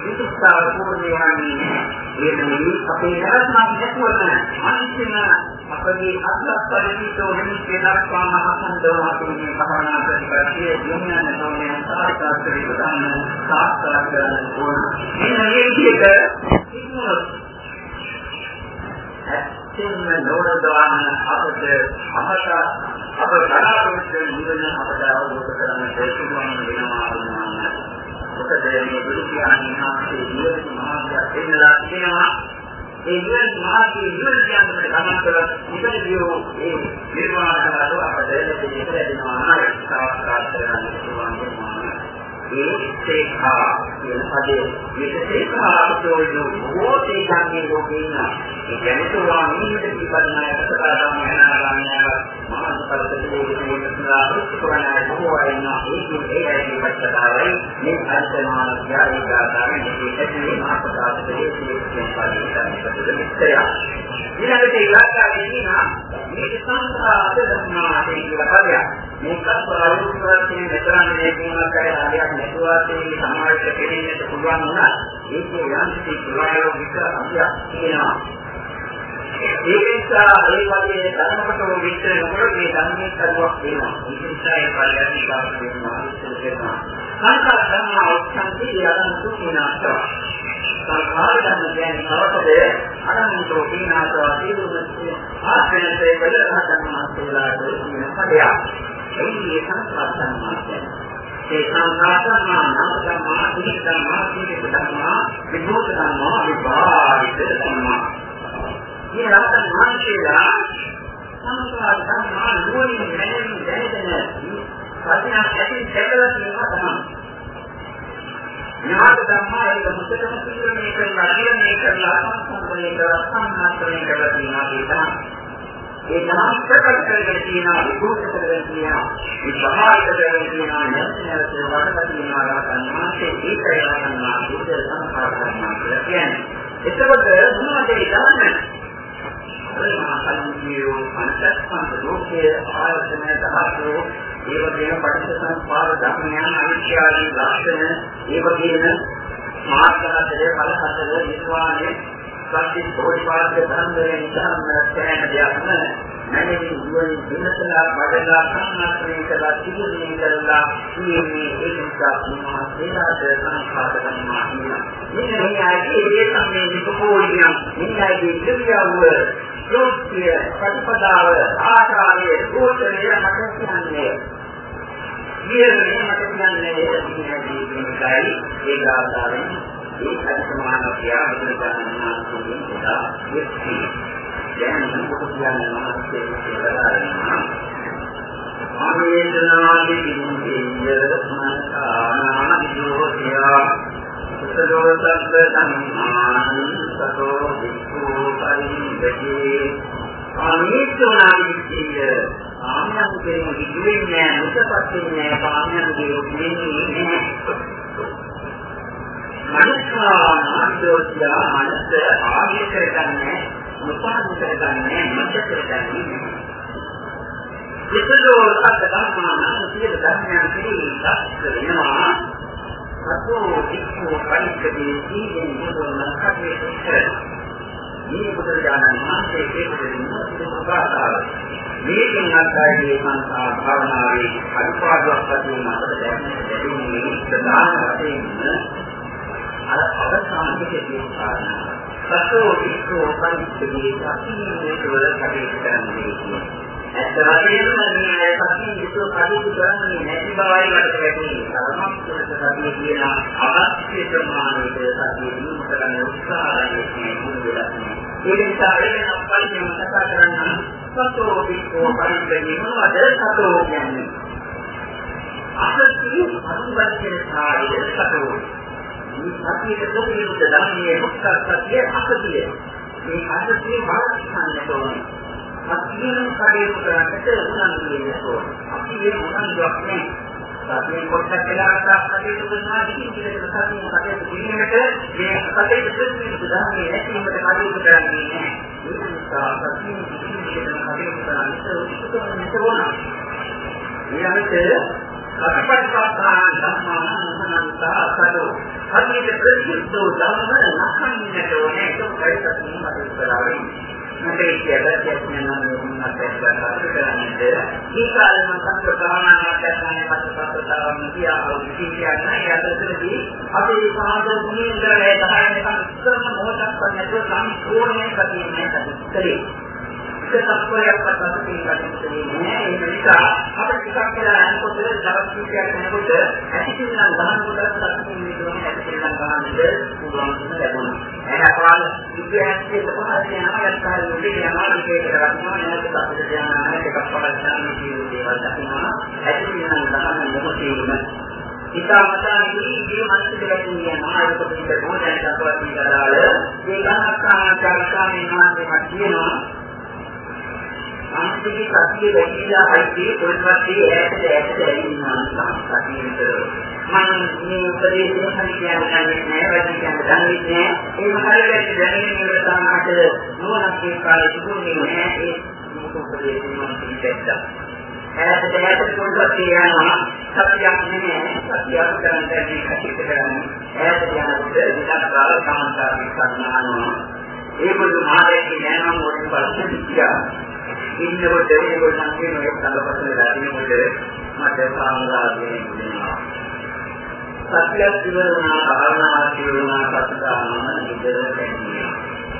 විචිත්තාව පූර්ණයන්නේ එන්නේ අපේ ධර්මයක් නැතුව අන්තිම අපගේ අත්ලක් පරිවිතෝ හිමිකේ දක්වාම හසන්දවා තුනේ භාවනා ප්‍රතිපත්තියේ දුන්නා නෝනේ සාර්ථක කරගන්න සාර්ථක කරගන්න ඕන. මේ විදිහට ඉක්මනට ඇත්තම නෝරදාන අපට අපට අප බලාපොරොත්තු නිවන අපට අවබෝධ කරගන්න පුළුවන් වෙනවා වුණා. මොකද මේ බුදු පියාණන් වහන්සේ ජීවිත මාර්ගය දෙන්නලා තියෙනවා. ඒ ජීවිත මාර්ගයේ ජීවිත කියන්නේ ගමන් කළ ඉතිරියෝ ඒ නිර්වාණ කරලා අපට දෙන්නේ දෙන්නවා නේද? සාක්ෂාත් කරගන්න පුළුවන් වෙනවා. ඒ සේඛා කියන පදේ විශේෂේඛා අපතෝයෝ බොහෝතේ ගන්නේ ලෝකේනා. ඒ කියන්නේ තුවා නිමිත පිළිපදනාය කතාදාම යනාරාමය මානසිකපරිදේ විශේෂනා උත්තරණය බොහෝ අයනා ඒකේ ඒ ඇයි කතාවයි මේ අන්තමාන යායිකාදාන මේකේ මාතකාතේ කියන පදේ මිත්‍යය. ඊළඟට ඉලක්කයේ තියෙනවා මේ සංස්කාර ධර්මාදී කියලා පදයක්. මේක ප්‍රායෝගිකව මෙතරන්නේ කියනවා කරලා හරියක් නැතුව ඒ සමාජයට කෙරෙන්නට පුළුවන් වුණා. ඒකේ යාන්ත්‍රික ප්‍රායෝගික අභ්‍යාස තියෙනවා. ඒ නිසා ඒ වගේ ධර්මකටෝ විස්තර නොකර මේ ධර්මයේ කරුවක් වෙනවා. ඒ නිසා ඒ පරිණාමිකාවක් වෙනවා ඉස්සෙල්ලා. සංස්කාර ධර්ම අවස්ථාවේ යන සුඛිනාට සංස්කාර ධර්ම කියන්නේ නවතද අනන්තෝ කීනාතෝ සීලුමස්සේ ආශ්‍රයයේ වලහා ධර්මස්තේලාට කියන පදයක්. ඒ සංස්කාර ධර්මයන් ඒ සංස්කාර ධර්ම නාම ධර්ම ඉදිරි ධර්ම සීල ධර්ම විභූත ධර්ම විභාවිත ධර්ම. මේ රහතන් වහන්සේලා සංස්කාර ධර්ම නුවණින් දැනෙන දැනෙන ප්‍රඥා ඇති දෙකලා තියෙනවා තමයි. ඥාන ධර්ම ඒක මුත්තම සිදුවන්නේ කරලා කියන්නේ කරලා සම්පූර්ණ කරලා සම්මාත්‍රණය කරලා තියෙනවා කියලා. ඒ තමයි ප්‍රකට කරගෙන තියෙනවා විභූත කරගෙන තියෙනවා විභාවිත කරගෙන තියෙනවා නැත්නම් වඩලා තියෙනවා රහතන් වහන්සේ ඒකයි රහතන් වහන්සේ සංස්කාර ධර්ම කියලා කියන්නේ. එතකොට මොනවද ඒ ධර්ම? අනිත්‍යෝ අනිත්‍යස්කන්ධ ලෝකයේ ආයතන දහසෝ ඒ වගේම පටිච්චසමුප්පාද ධර්මයන් අනිත්‍යදී ලක්ෂණ ඒ වගේම මාර්ගහතරේ ඵලහතරේ නිර්වාණය සත්‍ය බෝධිපාද ධර්මයෙන් ධර්මයෙන් තැන දෙයක් නෑ. නැමෙන්නේ දුවන්නේ දිනසලා බඩලා සම්මාත්‍රේ කළා සිදුවීම් කළා කියන්නේ ඒක නිසා මහා සේනාද සංඛාත ධර්මා කියනවා. මෙන්න මේ ආයේ ඒ සම්මේ විකෝණිය මෙන්නයි දෙවියව ලෝක්‍ය ප්‍රතිපදාව ආචාර්ය ගෝචරය මට කියන්නේ. ඊයේ මට කියන්නේ මේකයි ඒක ආකාරයෙන් ඒ අධිමානකයා බුදුරජාණන් වහන්සේලා විශ්ති දැන් මොකද කියන්නේ මහත්කේ කියලා ආමේදනාදී කිංකේය මනසානාදිෝතියා සතෝ සබ්බ ධම්මානි සතෝ වික්ඛු පරිදේ ආමේදනාදී කිංකේය ආමයන්ගේ විදුලින්නේ මුසපත්ින්නේ පාමයන්ගේ උදෙන්නේ මනසානාදිෝතියා මනස ආදී කරගන්නේ මුපාද කරගන්නේ මත කරගන්නේ විසදෝ සත්‍ය ධර්මයන් සියලු ධර්මයන් පිළිගත් වෙනවා සතෝ වික්ඛු පරිච්ඡේදයේ සීලෙන් මොදොන කටයුතු කරනවා. මේ බුදුරජාණන් වහන්සේ කියපු සුභාතාව මේකෙන් අත්හැරී සංසාර භාවනාවේ අනුපාදයක් වශයෙන් අපට දැනෙන්නේ ප්‍රධාන වශයෙන් අර අවසානයේ තියෙන සතෝ වික්ඛු පරිච්ඡේදයේ සීලෙන් වල කටයුතු කරන්නේ. ඇත්තටම මේ සතිය විතර කටයුතු කරන්නේ නැති බවයි මට වැටහෙන්නේ. සමස්ත සතිය කියන අවශ්‍ය ප්‍රමාණයට සතිය දිනු කරන්න උත්සාහය කියන්නේ. ඒ නිසා වෙන අපලින් කතා කරන්න සතෝ වික්ඛු පරිච්ඡේදයේ මොනවද සතෝ කියන්නේ? අසත්‍ය අනුබද්ධ සාරය සතෝ. මේ සතියේ දුකිනුත් ධර්මයේ මුක්ත සතිය අසතිය. මේ අසතිය මාර්ගස්ථානයට ඕනේ. අත්‍යවශ්‍ය කටයුතු කරන්නට උනන්දු වෙනවා. අපි මේ උනන්දුවක් නැහැ. සතිය කොටස් කියලා කටයුතු කරනවා කිසිම දෙයකට සතිය කටයුතු කිරීමට මේ කටයුතු දෙන්නේ ධර්මයේ නැතිවීමට කටයුතු කරන්නේ නැහැ. ඒ නිසා සතිය කිසිම දෙයකට කටයුතු කරන්නට උත්සුක වෙනවා. ඊළඟට අත්පත්තාන ධර්මානුසන්තා සතෝ හදිට ප්‍රතිසුද්ධ ධර්ම නැකන්නට ඕනේ ඒක පරිසත්තුන් කටයුතු කරන්නේ. අපේ කියලාට කියනවා මොනවද කියලා කරන්නේ. මේ කාලේ මම සංකල්ප භාවනාවක් කරන්නේ පස්සපස්සතාවම කියාවු කියන්නේ යටතේදී අපේ සාධුනේ ඉඳලා දහයක ඉස්සරම මොහොතක් නැතුව සම්පූර්ණයෙන් කටින්නේ කටිස්තරේ. ඒක සම්පූර්ණයක් පස්සට පිළිගන්නේ නෑ. ඒ නිසා අපිට ටිකක් වෙලා යනකොට දවස් කිහිපයක් යනකොට ඇතිසිල්ලන් ගහන කොට සතුටින් ඉන්නවා ඇතිසිල්ලන් ගහන්නේ පුළුවන් ලැබුණා. එහෙනම් විද්‍යාර්ථී කොහොමද යනවා යත්කාරී උදේ යනවා විශේෂ කරගන්නවා නැත්නම් අපිට යනවා එකක් පහළට යන දේවල් දකිනවා ඇතිසිල්ලන් ගහන මොහොතේම ඉතාමතාවී මේ මනසට ගැටෙන්නේ නැහැ ඒක පිළිබඳව මොනවද දක්වා තියෙනවාද මේ ගණනාකාරී මානසිකව කියනවා ආන්තික සතිය වැඩිලා හිතේ පොල්පත්යේ ඈතට ඈතට ඇවිල්ලා සතියෙට මම මේ උපදේශය හරියට කියන්නේ නැහැ වැඩි කියන්නේ දන්නේ නැහැ ඒක හරියට දැනෙන්නේ නේද තමයි මොනක් ඒ කාලේ තිබුණේ නැහැ ඒ උපදේශය මම පිළිගත්තා ඈතට ඈතට පොල්පත්යේ යනවා සතියක් නෙමෙයි සතියක් කරන්නේ කටිට කරන්නේ ඈතට යනකොට විතර බල කාන්තාවක් කරනවා ඒකත් මාදේ නෑනම් මොකද බලන්න කියා ඉන්නකොට ඒගොල්ලෝ සංකේතන එක තලපතේ දාන්නකොට මට සාමදාදේ වෙනවා. සත්‍යයක් ඉවරනා භාවනා කියනවා සත්‍යානම ඉදර දෙන්නේ.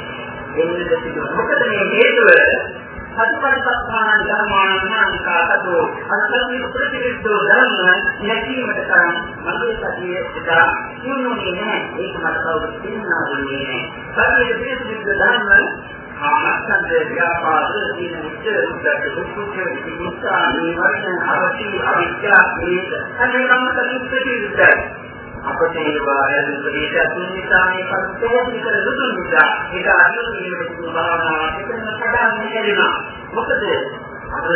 එන්නේ දෙක මොකද මේ හේතුව සත්‍යපරිපස්සාන ධර්මානුසාරකතෝ අත්‍යන්ත ප්‍රතිවිරුද්ධ ධර්ම නැතිවීමට තරම් මගේ සතියේ ඉතා සියුම්ුනේ නැහැ. ඒක මට කවුරුත් කියනවා දුන්නේ නැහැ. සතියේ ප්‍රතිවිරුද්ධ ධර්ම ආත්මය ව්‍යාපාද දින විචාර දුක්ඛ විමුක්තා නිවර්තන අවශ්‍ය අවිද්‍යාව මේක අනේකම කලිප්පිතයි අපට ඒ වායන ප්‍රදේශ තුන්විතානේ පරිත්‍යාග කර දුතුන් නිසා ඒක අනුකූලව භාවනාවක් කරන කඩන්නේ නැරිනවා මොකද අර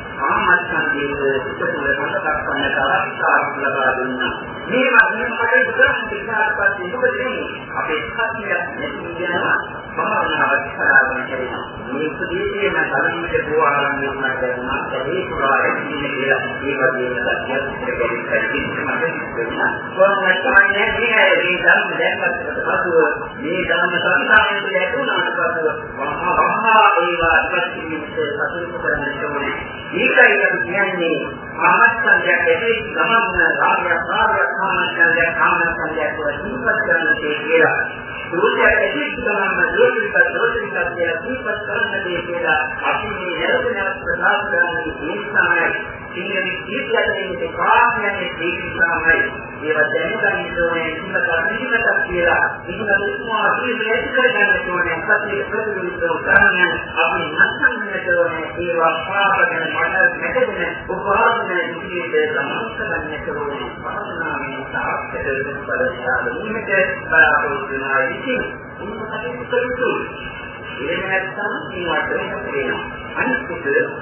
ආමච්ඡන්දයේ පිටුපුර මතකක් ගන්නට අවස්ථාවක් ලබා දුන්නා මේ වගේ මඩේ දුරන් පිටාපත් මොකද අපේ සත්‍යය නැති වෙනවා භාවනාවක් කරගෙන යනවා මේ ප්‍රදේශයේ මම ධර්මයේ බෝවාරම් වෙනවා කියනවා ඒ පුරාවේ ඉන්නේ කියලා ඒ වගේම සත්‍යයක් දෙකකින් මම කොහොමද කියන්නේ මේ මේ ධර්ම දැක්කට පසුව මේ ධර්ම සංසාරයෙන් ලැබුණාට පසුව මහා මහා ඒවා ප්‍රතිවිරුද්ධ සතුටු කරන්න ඕනේ ඒකයි අපි කියන්නේ ආමස්සන්දයක් ඇදී ගමන රාගය රාගය කාමසන්දයක් කාමසන්දයක් වලින්පත් කරන්නේ කියලා දුරට ඇදී ගමන දෝෂික දෝෂික කියලා දීපත් කරන්නේ කියලා අපි මේ නිරතන ප්‍රකාශ කරන්නේ මේ සමාය සිංහලෙන් කීපයකින් කාර්යයේ දීපිසාමයි ඒවා දැනගන්න ඕනේ කිසිමකට කියලා ඉතින් උතුමා පිළිවෙල කරගන්න ඕනේ සත්‍ය ප්‍රතිවිරුද්ධ කරන්නේ අපි නැත්නම් ඕනේ ඒවා පාපගෙන මට මෙතන උපාදන ඉතිරියට සම්පූර්ණ කරන්නේ පාරණාමේ සාක්ෂිත පරිසරවලට බලාපොරොත්තු වෙනවා ඉතින් මොනවද කරන්නේ ඒ නැත්නම් මේවට වෙනවා අනිත් එක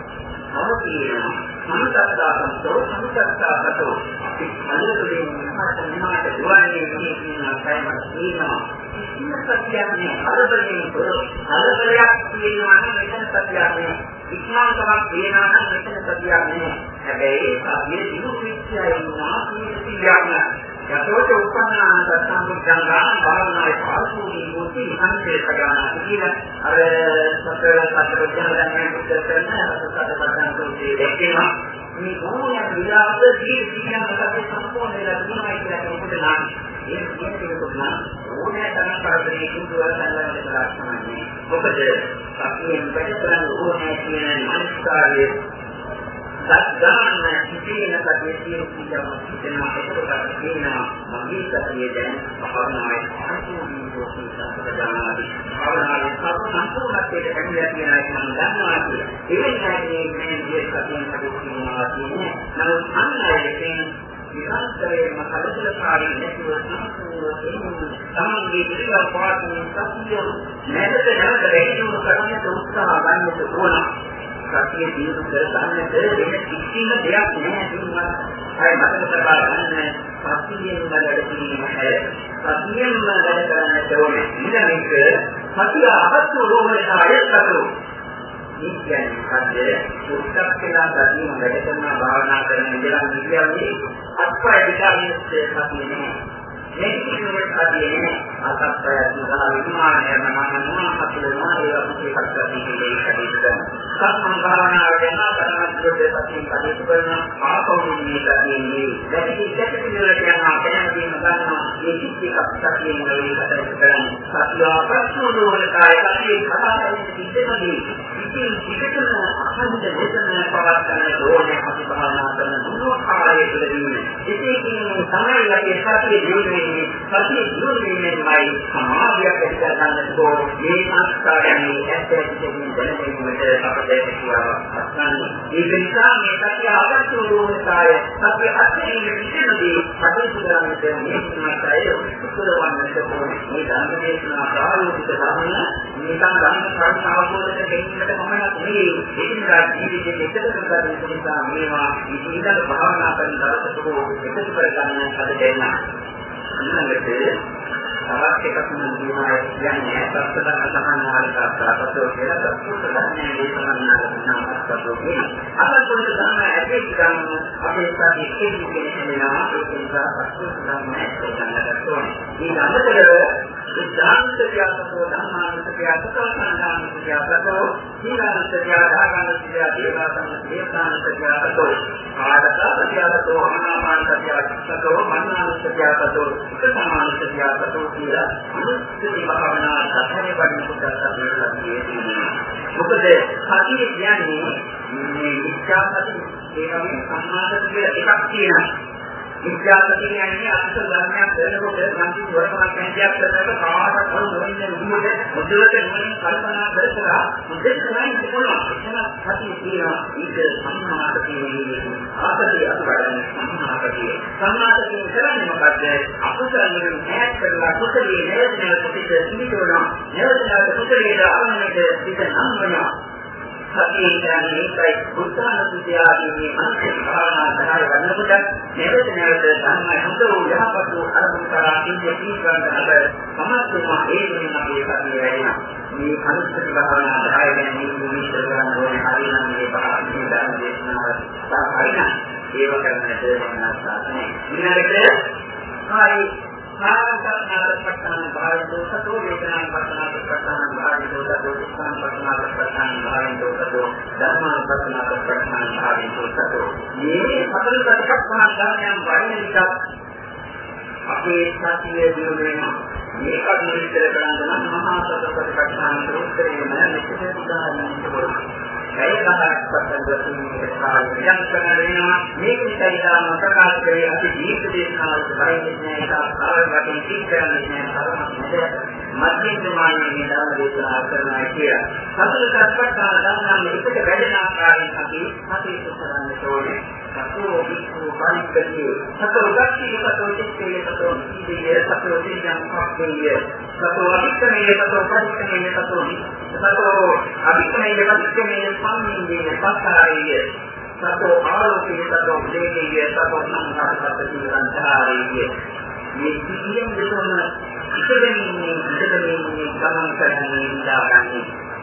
අවතියන සම්පත්තාසතෝ සම්පත්තාසතෝ අපි මනසෙන් මහත් මහත් දුවන්නේ කියන කයම තියෙනවා ඉන්න සත්‍යන්නේ අලබලයෙන් අලබලයක් තියෙනවා නම් මෙතන සත්‍යන්නේ ඉක්මනටම කියනවා නම් මෙතන සත්‍යන්නේ හැබැයි සත්‍යයේ දිනුවිච්චය නාමීතියන්න යතෝච උපන්නාන සම්මුඛංගාන භාවනායි පාසුනි මුති සංකේ සගාන කියන අර සතර සතර දැනගන්න උත්තර කරන සතර පදයන් තුනේ දැක්කේනවා මේ ඕනෑ විලාප දී කියන මොකද සම්පූර්ණ වෙලා තියෙනවා කියලා කෙනෙකුට නම් ඒ කියනකොට නම් ඕනෑ තරම් කරදරේ කිව්වා සංගායනයට ලක්ෂණයි මොකද සතියෙන් පිටතරන් ඕනෑ කියන මනස්කාරයේ සත්‍යන කිසිම කටයුතු කියනවා කියනවා ඒකට කියනවා මගේ සතියේ දැන් භාවනාවේ අනුකූලව සත්‍යදානයි භාවනාවේ සම්පූර්ණත්වයට කැඳිලා තියෙනවා කියන දන්නවා කියලා. ඒ කියන්නේ මේ විදිහට සතියෙන් කටයුතු කරනවා කියන්නේ නමුත් අන්නයකින් විකාශයෙන් මකලසලකාරී නැතිව සම්පූර්ණ සම්මගේ පිළිවෙල පාඩම් සත්‍ය නැදට නැවත වැඩිම කරන්නට උත්සාහ ගන්නට ඕන. සතිය දිනු කර ගන්නට වෙන කිසිම දෙයක් නැහැ දුන්නා. අය මතක තබා ගන්න සතියෙන් වැඩ කිරීමයි. සතියෙන් වැඩ කරන්නට ඕනේ. ඊළඟට සතිය අපත්තු රෝහණයට අයත්තු. මේ කියන්නේ උත්තර කියලා සතියෙන් වැඩ කරන භාවනා කරන ඉඳලා කියන්නේ අත්පය විචාරින්නේ සතිය නෙමෙයි. මේ කිසිම කඩේ අසත්‍යය සඳහා විමානය මනෝමය අපලනවා ඒ අපේ කර්තව්‍ය පිළිලේ කටයුතු කරනවා. සම්මන් භාවනාව වෙන කරනකොට සතිය කටයුතු කරන ආපෞරුණී කතියේ දැටි දැටි පිළිවෙලට යනවා දැනගීම ගන්නවා මේ කිසි කප්පකින් නෙවෙයි කටයුතු කරන්නේ. සතිය ප්‍රශ්නෝදවල කාය කතියේ කතා කරන සිද්ධෙමදී ඉතින් පිටකන අහන්න දෙතන පවත්තන ඕනේ අපි භාවනා කරන දුරකාරයේ තුළදී ඉතින් තමයි අපි සතිය දියුනේ සතිය දියුනේමයි සමාධියක් ඇති කරගන්නකෝ මේ සංස්කාරයන්ගේ ඇත්තටම දැනෙන්නට අපේ කියනවා ඒ නිසා මේ සතිය අවශ්‍යෝරුණාය සතිය අත්දැකීම පිළිබඳව කටයුතු කරන්නට මේ සමාජය උත්සවවන්නට ඕනේ මේ ධර්ම දේශනා ප්‍රායෝගික ධර්ම නිකන් ධර්ම ප්‍රශ්න අවබෝධ කරගන්නට මම නෙවෙයි ඒකේ ජීවිතයේ එකතු කරගන්න නිසා මේවා ඉතිරිදල භාවනා කරන දවසට එකතු කරගන්න හද දෙන්න ඊළඟට තවත් එකක් මම කියන්නේ සත්‍යධර්ම සමානාලිකාපතෝ කියලා සත්‍ය ධර්මයේ දේශනා කරනවා කියන අසත්‍ය ධර්ම ඇදී ගන්න අපේ සාධි කෙනෙක් වෙනවා ඒක නිසා සත්‍ය ධර්මයේ දේශනා කරනවා මේ අතරේ විද්‍යාන්තකයන්තෝ ධර්මාන්තකයන්තෝ සංඥාන්තකයන්තෝ සීලාන්තකයන්තෝ ධාගාන්තකයන්තෝ දේවාසන්තකයන්තෝ ආදතකයන්තෝ අනාමාන්තකයන්තෝ මන්නාන්තකයන්තෝ සමාන්තකයන්තෝ කියලා අනුස්සති භාවනා සතරේ වඩන කොට තමයි මොකද සතිය කියන්නේ මේ විද්‍යාපති ඒකම සම්මාදිත එකක් තියෙනවා. විද්‍යාපති කියන්නේ අසුර ධර්මයක් කරනකොට සංකීර්ණ වර්තමාන සංඛ්‍යාවක් කරනකොට කාටවත් නොවෙන්නේ විදිහට මුදලට නුවණින් කල්පනා කරලා මුදෙත් තමයි පුළුවන්. එතන සතිය කියනවා ඒක සම්මාදිතයේ ආසතිය අතුරන්නේ සම්මාදිතයේ. සම්මාදිතයේ කරන්නේ මොකද්ද? අකුසලයෙන් ඈත් කරලා කුසලයේ නේදනල පිට සිටිනවා. නේදනල කුසලයේ ආවන්නට පිට නම් වෙනවා. සතිය කියන්නේ ඒකයි උත්සාහ සිටියාදී අන්තිම භාවනා කරලා වන්නකොට නැවත නැවත ධර්මය හොඳ වූ යහපත් වූ අරමුණු කරා ඉන්නේ පිළිගන්නට සමස්තම ඒ වෙනින් අපි සතිය වැඩිනවා. මේ අනුස්සති භාවනා ධායයෙන් මේ විස්තර කරන ඕනේ හරිනම් මේ භාවනා ධර්ම දේශනාව සාකච්ඡා ඒව කරන්නට මනසාතනේ. ඊළඟට ආයි ආරම්භනාත්මක භාවනාව සතෝ වේදනාන් පස්සනාත්මක භාවනාව සතෝ දුක්ඛාන් පස්සනාත්මක භාවනාව සතෝ ධර්මාන් පස්සනාත්මක භාවනාව සතෝ මේ හතර පැත්තක් මහාඥානයන් වඩන විට අපේ සතිය දිනු වෙනවා. මේකත් විස්තර කරන්න නම් මහා සතරපට්ඨාන සූත්‍රයේ මෙච්චර උදාහරණයක් තිබුණා. ඒකහක් පස්සෙන් කාලයක් කරනවා මේක ඉතිරිදාම ප්‍රකාශ කරේ අපි ජීවිත දේශනාවල පරිණින්නේ ඒක ආරම්භයෙන් තීක්ෂණය කරනවා මධ්‍යම මාර්ගයේ ධර්ම දේශනා කරනවා කියලා. සතර සත්‍යකාර ධර්මයන් එකට වැඩෙන ආකාරයෙන් අපි අපි සුසරන්න ඕනේ. සතෝ විසු පරිප්පතිය සතෝ ගක්ඛී සතෝ චිත්තේ සතෝ සීලේ සතෝ සීලං පක්ඛේ සතෝ අවික්ඛමේ සතෝ පරික්ඛමේ සතෝ සතෝ අවික්ඛමේ පරික්ඛමේ සම්මින්දේ පස්සාරිය සතෝ ආලෝකේ සතෝ දේකේ සතෝ සංඝාතපති සංඛාරිය මේ සියම් දෙතොන ඉතදෙන්නේ ඉතදෙන්නේ ගමන් කරන්නේ ඉඳාගන්නේ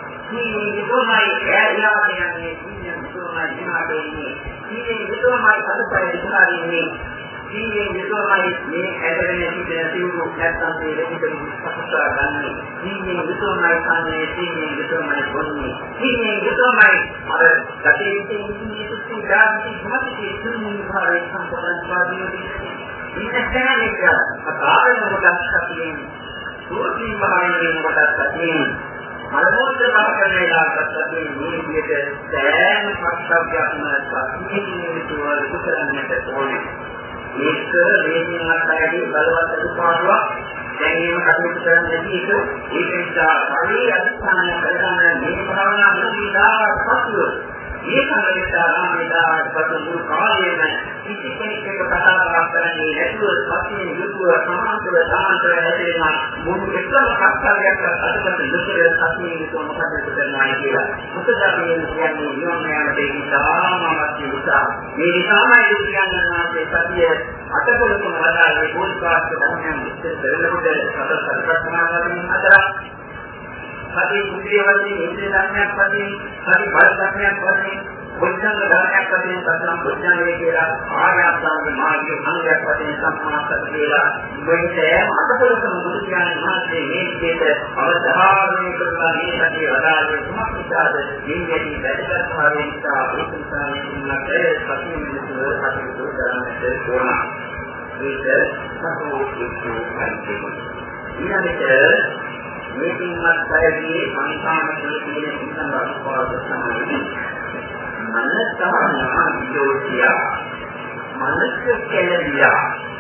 මේ දෙතොනයි ඈයාදයන්නේ සියම් දෙතොනයි දිනාදෙන්නේ සියම් දෙතොනයි අදපය දිනාදෙන්නේ සියම් දෙතොනයි මේ ඇදගෙන සිටින සිවුරු නැත්තම් මේ දෙකෙන් පස්සට ගන්න සියම් දෙතොනයි කන්නේ සියම් දෙතොනයි බොන්නේ සියම් දෙතොනයි අර ගැටේ තියෙන සුසු දාති මොකක්ද තුන්වෙනි භාරයේ සම්පූර්ණ ස්වාධීනදී ඉන්නකැලේක අතාරන කොටස් කතියෙන් සූත්‍රී මහානීය කොටස් කතියෙන් අලමෝත්‍ර පහකරේලා කතියෙන් මේ විදිහට සෑම පස්සක්යක්ම සත්‍යයේ තුවල කුසලන්නට ඕනේ. මේක වේදින අත්හැරී බලවත් උපාසාවක් දැන් මේ කටයුතු කරන්නදී ඒක ඒක නිසා පරි අධිෂ්ඨානය කරගන්න මේ භාවනා මුලින්ම පසුව මේ සංගීතාරාමයේදී පසු කාලයේම කිසි කෙනෙක් එක්ක කතා කරන්නේ නැතුව සතියෙන් යුතුව සමාන්තර සමාන්තර හැදෙනවා මුළු එකම කර්තව්‍යයක් අතකට දුකේ සතියෙන් යුතුව මොකද කරනවා කියලා. මොකද මේ කියන්නේ නියමයන්ට ඒ නිසාම අවශ්‍ය නිසා මේ නිසාමයි කියන්නේ සතිය අටකොලකම වඩා ඒ පොල්කාස්ක ධර්මයන් විස්තර කරනකොට සතර සත්‍යප්‍රමාණවලින් අතර සති කුද්ධිය වශයෙන් ඉන්ද්‍රිය ධර්මයක් වශයෙන් සති බල ධර්මයක් වශයෙන් බුද්ධංග ධර්මයක් වශයෙන් සතරම් බුද්ධංගය කියලා ආර්යසංග මාර්ගයේ අංගයක් වශයෙන් සම්මාසත් කියලා මෙන්නේ අතපොළකම බුදු ඥාන මහත්මයේ මේ විදිහට අවධාරණය කරලා මේ සතිය වඩාලේ සමස්තතාවද නින්දදී වැඩකට භාවයෙන් සා උත්සාහයෙන් ඉන්නකේ සතිය මිනිසුව කටයුතු කරන්නට ඕන. ඒක සතෝක්ෂෝ පරිදි. ඊළඟට මේකින්වත් පරිදි සංසාරයේ තියෙන ඉස්සන් අස්පාද සමාධි මනසානා විදෝතිය මනස කෙලෙලියා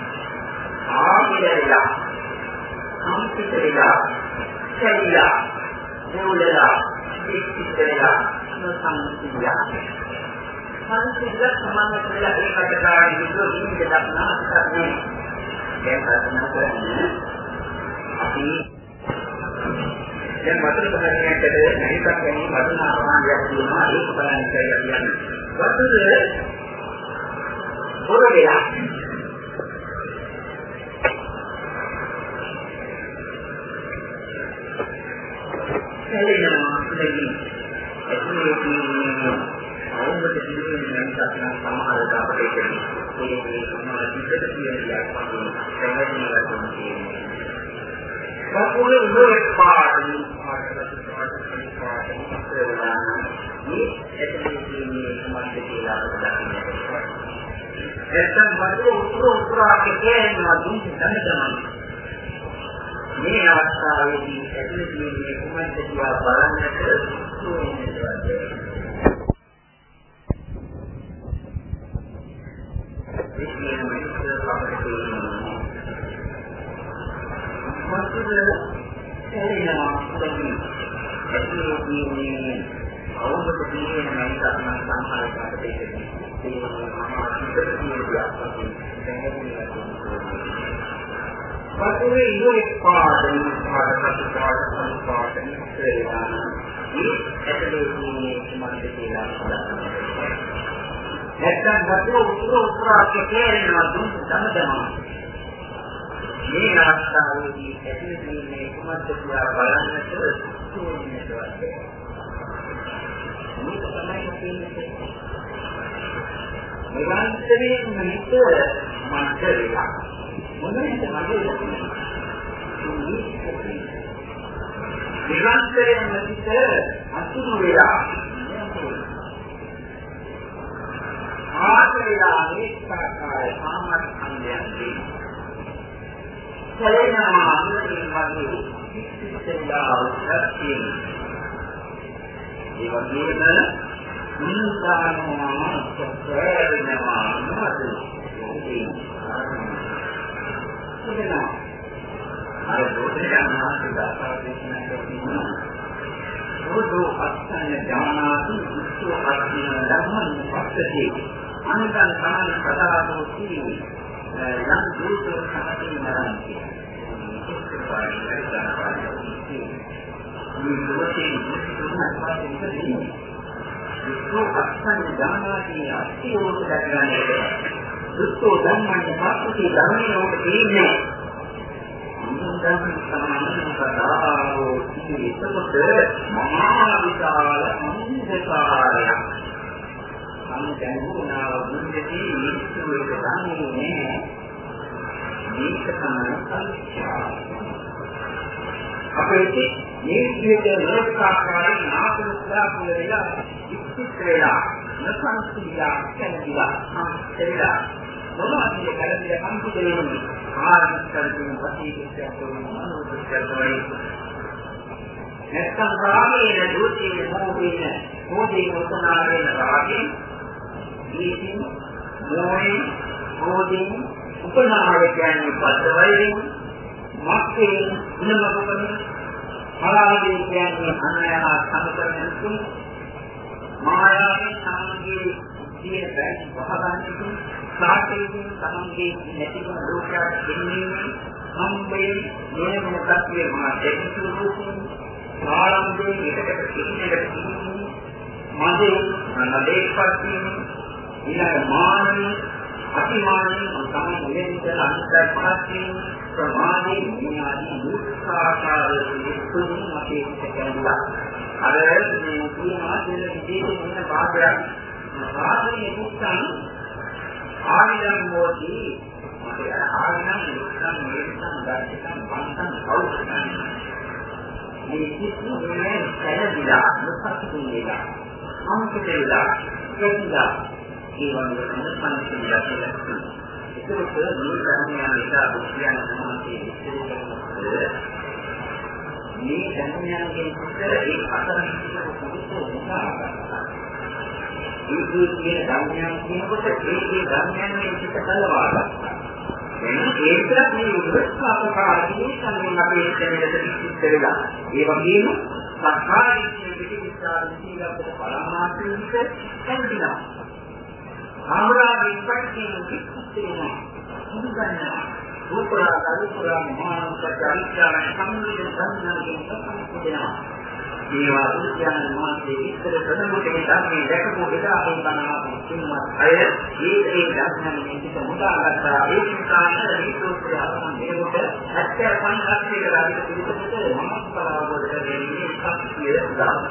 ආවිලලා සම්පිතේලා කෙලියා නෝලලා ඉක්තිතේලා නොසංසිතියා සංසිද්ධ සමාන කියලා ඒකට කාරණේ විදිහට ඉන්නේ දක්නා කරන්නේ දැන් ප්‍රශ්න කරන්නේ අපි දැන් වතුර බලන්නට නැහිතක් වෙන වතුන ආහාරයක් තියෙනවා ඒක බලන්න කියලා කියන්නේ වතුර පොරේලා එළියනවා දෙවි එතනදී අවුරුදු දෙකකින් නැහිතක් නම් සමහරවිට අපිට කියන්නේ මේ සමාජ පිටට කියන දෙයක් වගේ දැනෙනවා කියන්නේ වතුරේ ඉන්නේ පාඩි පාඩකට පාඩකට පාඩකට කියලා මේ එතනදී මේ සමාජ කියලා අපිට එතන වතුර උතුර උතුරාගේ කියනවා දුක් දැනෙනවා මේ අවස්ථාවේදී එතනදී මේ සමාජ කියලා බලන්නට ඕනේ. මස්තුද එරිනා දෙවි එතනදී අවුරුදු දෙකකින් නැවත සම්හාරකට දෙන්නේ ඒ මහා සිද්ධියක් අපිට දැනෙනවා. වතුරේ ඉන්නේ පාඩම් පාඩකට පාඩම් පාඩම් කියලා මේ එතනදී මේ සමාජ කියලා හදාගන්නවා. නැත්නම් වතුර උතුර උතුරාගේ කියනවා දුක් දැනෙනවා. මේ අවස්ථාවේදී ඇතිවෙන්නේ මේ කුමක්ද කියලා බලන්නට ඕනෙන්නට වගේ. මේක තමයි කියන්නේ. නිරන්තරයෙන් මිත මන්දරියා. මොනවද මන්දරියා? නිරන්තරයෙන් මිත අසුරු වෙලා. ආත්මයා ඒකාකාරය සාමර්ථ්‍යයෙන් සලේනවා අනුරින් වගේ ඉස්සිතලා උත්සාහයෙන් ඒ වගේම මුන්දානවා සැපේනවා නේද ඒකේ අර දෝෂයන් මාසිකාසා දේශනා කරනවා රෝධෝ අත්සන්න ඥානාති විස්සෝ අත්තින ධම්මං පස්සති අනිකං සාන ප්‍රදානෝ සී යම් දෝෂෝ සමතින් නරන්ති ඒක පාරි කරලා පාරි මේ දෝෂේ දුක්ඛ පාරි විස්සෝ අත්සන්න ඥානාති අත්තියෝත දක්වන්නේ විස්සෝ ධම්මං පස්සති ධම්මෝට දෙන්නේ ධම්ම සමානං සදාරෝ ඉතිරිසොත මහා විශාල අන්ධකාරය සම්ජන්ුණා වුණේදී මිනිස්සුන්ට දන්නේ මේක තමයි සංස්කාරය. අපේ මේ විදිහට ලෝකාකාරී නාමස්ලා පුරේලා ඉක්තිත් වෙලා නසංසියා කැලවිලා සම්පෙරලා මොනවද කලබල කම්පිතේන්නේ ආර්ථිකයෙන් වශයෙන් කරනවනේ නැත්නම් රාගයේ දෝෂයේ මොහොතේ මොහොතේ උතනාවේ රාගයෙන් දීතින් මොහේ මොහොතේ උපනාවේ කියන්නේ පදවලින් මක්කේ ඉනමකපන හලාවේ කියන්නේ අනයනා සම්පූර්ණ මායාවේ සංගේ දිය බැරි වහගන්න සාතේකින් තමන්ගේ නැතිවන ලෝකයක් දෙන්නේ සම්බේ මේ මොකක්ද මා දෙවිසු රූපේ ආරම්භයේ එකකට කිසියකට කිසිම මදේ නදේපත්ති ඊළඟ මානෙ අතිමානෙ තමයි මෙන්න අන්තර පහත්ති ප්‍රමාණේ විඥානී දුක්ඛාකාර විස්තුන් අපේ ඉස්සෙල්ලා අර මේ කියනවා දෙන විදිහේ මොන පාඩයක් සාධනේ මුත්තන් ආවිදම් මොටි මට ආවිදම් මුත්තන් මේකන් දැක්කන් වන්තන් කවුරුන් මේ කිසිමේ සැලදිලා මුත්තකින් අමුකේලා කෙන්දා ඒ වගේ සම්පන්නකම් දැක්කලා ඒක මේ ධර්මයන් නිසා බුද්ධයන් සමාධියේ ඉස්සරහට මේ ධර්මයන්ගේ ඉස්සර ඒ අතරම සුදුසු නිසා ඒ කියන ධර්මයන් කියනකොට ඒ ධර්මයන්ගේ පිට කලවා ගන්නවා. එන්නේ ඒකත් මේ උද්දේශාකාරී සම්මත අපේ දෙන්නට ඉස්සිත වෙලා. ඒ වගේම සත්‍යාවිද්‍යාවේ පිටිවිස්තාර විචිලකට පරමාර්ථික හැදිනවා. ආමරාදී පැත්තෙන් කිසිත් වෙනවා. මුදුගන්නවා. රූපලා කරුපලා මහානක චරිතයන් සම්මිලිත ධර්මයන්ගෙන් සම්පූර්ණනවා. ඒවා විද්‍යාන මාසේ ඉස්සර ප්‍රථමකේ ධර්මයේ දැකපු එදා ඒ බණාපු කිම්මත් අය ඒ ඒ ධර්මයෙන් පිට මුදාගත්තා ඒ නිසාම දීසෝත්‍රය අරන් දෙනකොට හැත්තෑ පන්හක් කියලා අපිට පිළිපෙතට මනස්පරාවකට දෙන්නේ සත්‍යය දාන.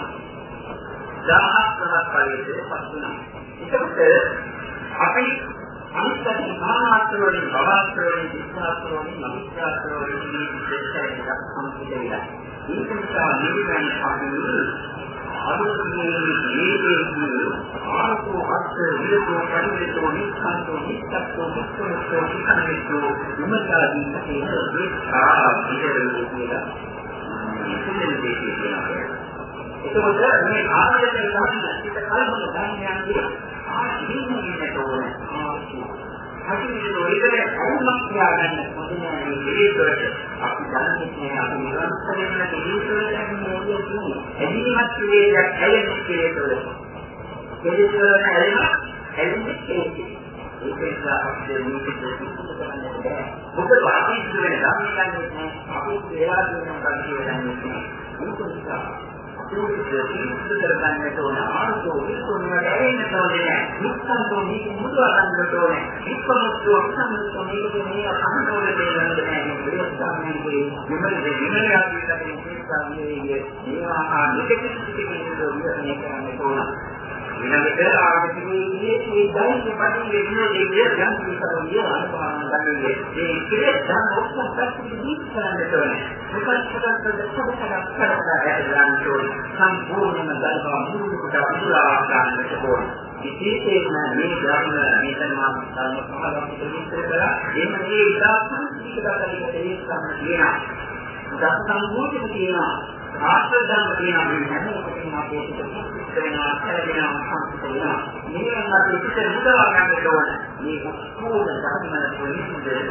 දහස් පරිදි පස්සුනා. ඒකට අපි අනිත්‍යයෙන් මානත්වයෙන් භවත්වයෙන් විස්තරයෙන් නමිත්‍යයෙන් මේ විශේෂයෙන් සම්පූර්ණ ඒක නිසා නිවන අපි ආරෝපණයේ මේකේ ආරෝපෝ අර්ථ විරතෝ පරිවිතෝ නිස්සන්තෝ නිස්සක්තෝ මුක්තෝ නිස්සන්තෝ විමතාදී කියන ඒකා විහෙරේ කියලා ඉතින් දෙකේ කියනවා. ඒකවල මේ ආරෝපණය ගන්න පිට කල්පන ධර්මයන්ගේ ආශීර්වාදයට ඕන ආශීර්වාද හදිසියේ ඒකේ කවුමක් තියාගන්න මොකද මේ විදිහට අපි දැනන්නේ අපි නිරන්තරයෙන්ම දෙවිසොල්ට ඇන්නේ කියන්නේ එදිනමත් වේදයක් ඇලෙන්නේ කියේතොල දෙවිසොල්ට ඇලෙන ඇලෙන්නේ කියන්නේ ඒක නිසා අපේ මේක දෙවිසොල්ට කරන්නේ බෑ මොකද අපි කියන්නේ ධර්මයන් අපි වේලා කියන කල්පිය දන්නේ ඒක නිසා කරගන්නට ඕන ආරෝ විස්තෝනියට ඇරෙන්නට ඕනේ මුත්තන්තෝ මේක මුදවා ගන්නට ඕනේ විස්තෝනියෝ සම්මතෝ මේක මේ අහනෝල දෙන්නට නෑ මේ ස්ථානයේ විමලේ විමලේ ආපිටකේ සිතාන්නේ මේවා නිකෙකිසිකේ විවරණය කරන්න ඕන ඊළඟට ආගමිකයේ මේ ධෛර්ය පරිදි විනෝදයේ යම් කිසිකරිය අනුපාන ගන්නේ මේ කිරේ ධර්ම ඔක්කොම පැත්තකින් කරන්නට ඕනේ මොකක්ද දෙකකට කරලා සම්පූර්ණ දල්වා මුළුකට අනුලා ගන්නට ඕනේ. විශේෂයෙන්ම මේ ධර්ම මේ ධර්ම ධර්ම සමාජයට විස්තර කරලා එන්නේ ඉතා සංකීර්ණ කලිකට කියනවා. දස සම්පූර්ණ කියනවා. ආශ්‍රය ධර්ම කියනවා මේ හැම එකකින්ම අපේ පිට වෙනවා හැදෙනවා සංකීර්ණනවා. මේවා අපි පිට මුදවා ගන්නට ඕනේ. මේ ඔක්කොම ධර්ම වලින්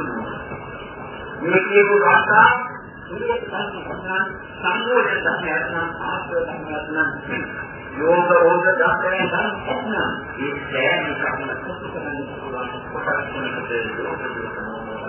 මේ කියපු රාසා ඉතින් සංකල්පන සංයෝජන ධර්මයන් ආශ්‍රය ධර්මයන් යෝග ඕග ධර්මයන් ධර්මයන් මේ සෑම එකක්ම සුසුකරන්න පුළුවන් කොටස් වෙනකද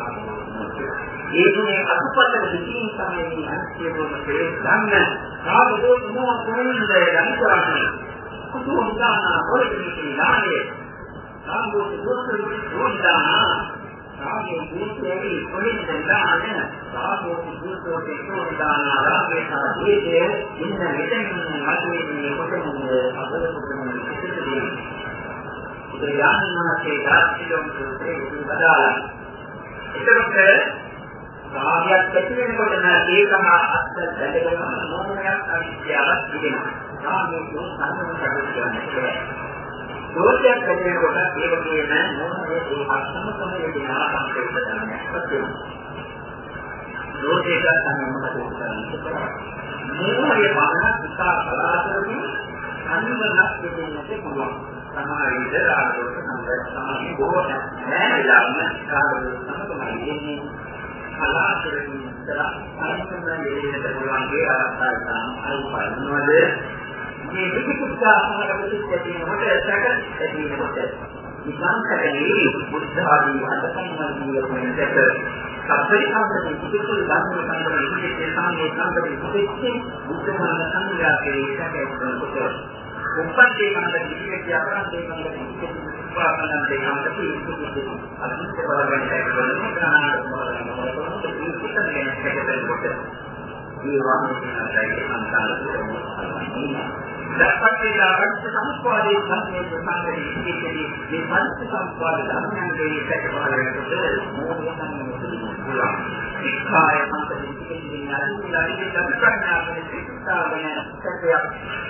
ඒකේ අතුපතර දෙකින් තමයි මේ අන්තිමම තේ ගන්න සාධෝ මොන කොහෙන්ද යන්නේ කුතුහලනා පොලිටිකල් නාමයේ සාධෝ දුස්සු දුන්නා ආගේ දුස්සේවි කොහෙන්ද දාන්නේ සාධෝ දුස්සෝ තේකෝ දානා රාගේ සාධේයේ ඉන්න මෙතනින් මාතෘකාවේ කොටම අබල කොටම ඉතිරිදී ඒ යාන්නාසේ ධාතියොම් සූත්‍රයේ උදාලා ඒකට රාගයක් ඇති වෙනකොට ඒකම අත්ද දැඩගෙන මොනයක් අවිද්‍යාවක් තිබෙනවා. රාගයේ සංසාරයෙන් කරන්නේ. දෝෂයක් ඇති වෙනකොට ඒක කියන්නේ මොනවාද ඒ අසමතම වෙනවා සංකේතයක්. දෝෂයක සම්මත කරන්නේ. මොනවාගේ බාහන විස්තර කලාතුරකින් අනිවනක් දෙන්නට පුළුවන්. සමහර විට රාග දෝෂ සම්බන්ධ සමාධි බොහෝ නැහැලාම රාග දෝෂ සම්බන්ධ වෙන්නේ කලාතුරකින් ඉතල සංකල්පන දෙයකට පුළුවන්ගේ අවස්ථාවක් තමයි අල්පනවද මේ විචිකිච්ඡා සමගපතිච්ච කොට සැක ඇති වෙනකොට විසංකරණේ බුද්ධ ආදී අදසම්මන්දිය වෙනකොට සත්‍රිකාන්තයේ පිටුල් ධර්ම සම්බන්ධ විශේෂ සාමයේ සම්බන්ධ විශේෂ බුද්ධ මාන සංග්‍රහයේ සැකයකට උපන්තේ මන්ද විශේෂ අපරාධේ මන්ද විශේෂ උපාසනන් දෙකකට ඉස්තුති අදිස්ස බලයෙන් දැක්වෙන ගානකට බලයෙන් මේ පිටන්නේ සැකයෙන් කොට මේ වාහනේ නැතයි සංකාරක කරනවා දැක්පත් සම්පාදයේ සංකේත සංකේතී ඉතිරි මේ පංච සම්පාද ධර්මයන්ගේ පැටවලට මොහොතකින් පුළුවන්. ඒකාය සංකේතී ඉතිරි ඥානීය ප්‍රඥාවෙන් සිතාගෙන සත්‍යයක්.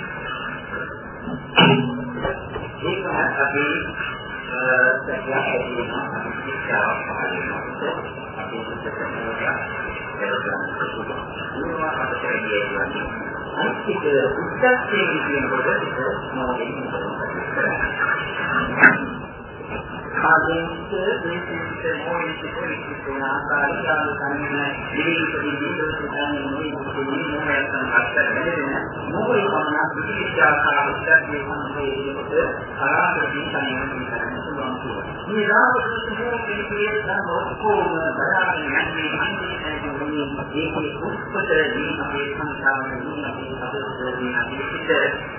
ඒක අපි සත්‍යයක් කියනවා. ඉච්ඡාව පාලිනවා. අපි සත්‍යයක් ඒවා අපිට කියන්නේ අනිත්‍ය උද්දච්චයේ කියනකොට ඒක මොකක්ද ආදේශ දේශිත මොනිට පිළිතුරු ආකාරයන් කන්නේ ඉදිරිපිට දීලා තියෙන මොහොතේ සංකල්පයෙන් මොකයි වමනා පිළිචාකාර උද්දච්චයේ සම්පූර්ණයේ ආරාධිත සංයමනය කරන්න පුළුවන් කියලා. මේ රාජකීය පිළිපියේ ඔක්කොම බලාගෙන යන්නේ අන්තිමට ඒකේ උත්පත්තිදී අපේ සංස්කාරයේ අපේ සදස්වදී අපේ සිට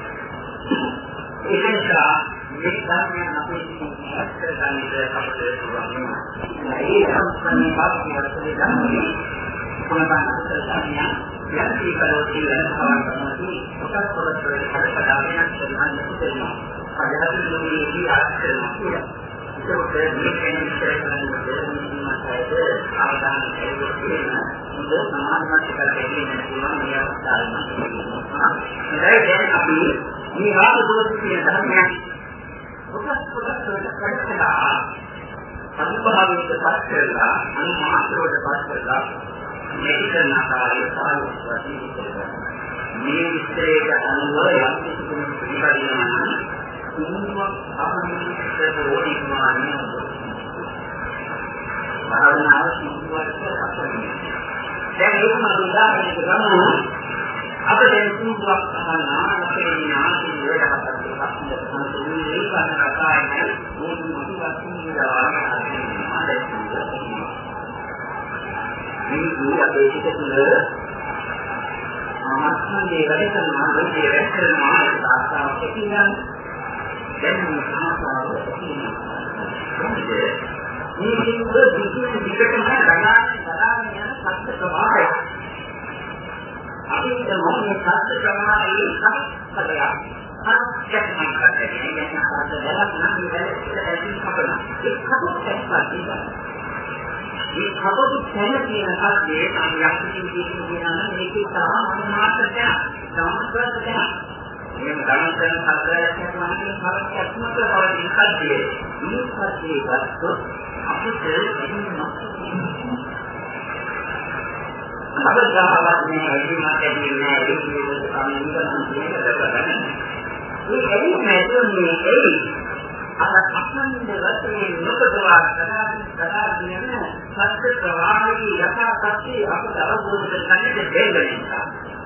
ඒකනිසා මේ ධර්මයන් අපේ සිත් කරගන්නට අපිට පුළුවන් වෙනවා. ඒ සම්පූර්ණ පාස්කෝලේ ධර්මයේ කොනබන් සංඥා යටි කරෝටි වෙනස්කම් කොටස් කොටස් වලට හදපදාගෙන සම්මාන දෙනවා. අදහතුනේදී ආශ්‍රය කියලා. ඒක මේ කෙනෙක් කරන්නේ මාතෘකාවේ ආදාන ඒකේ මුද සමානමත් කරගෙන පුළුවන් මේ අවස්ථාවේ. දැන් අපි මේ ආදෝෂිත ධර්මයන් කොටස් කොටස් වලට කඩලා අනුභවයට පත් කරලා අනුමාත්‍රයට පත් කරලා මේකන ආකාරයේ සාහිත්‍ය වශයෙන් මේ විස්තරයට අනුව යම් කිසි පිළිපදිනවා තුන්වක් අහන්නේ ඕනිමානිය භාවනාව සිදුවට අපිට දැන් ඒක මම උදාහරණයක් ගමු අපේ තුන්වක් අහනවා අපේ නාසය වලට හතරක් හතරක් මේ කරන කතාවේ මොන මොකක්ද කියලා මේ අපේ හිත තුළ ආත්මයේ වැඩ කරනවා ලෝකයේ වැඩ කරනවා ඒක ආස්තාවක් කියන්නේ දැන් මේ ආස්තාව තියෙනවා මේ කිව්ව විදිහට විකටම දරාගෙන දරාගෙන යන සත්‍ය ප්‍රවාහය අපි හිතමු මේ සත්‍ය ප්‍රවාහයේ සත්‍යය අත්‍යවශ්‍යම කරන්නේ යන ආකාරයට බලන්න නම් මේ වැඩේ කපනවා ඒ කපුටක් පාදිනවා මේ කපුටු තැන කියන කල්ලේ සංයම් කිසිම කියනවා මේකේ තරම අනුමානයක් සම්ප්‍රදායක් මේ ධර්මයෙන් හතරක් වගේ හරක් අත්මක වලින් කල්ලේ මේ කල්ලේ ගත්තොත් අපිට එන්නේ අවදාවන්නේ එදිනට දෙන්නේ ඒක තමයි මේ ඇලිමේ ඒ අර අසන්නේ වශයෙන් නොකදවා කරගෙන සත්‍ය ප්‍රවාහයේ යථාර්ථය අපට අවබෝධ කරගන්න දෙන්නේ.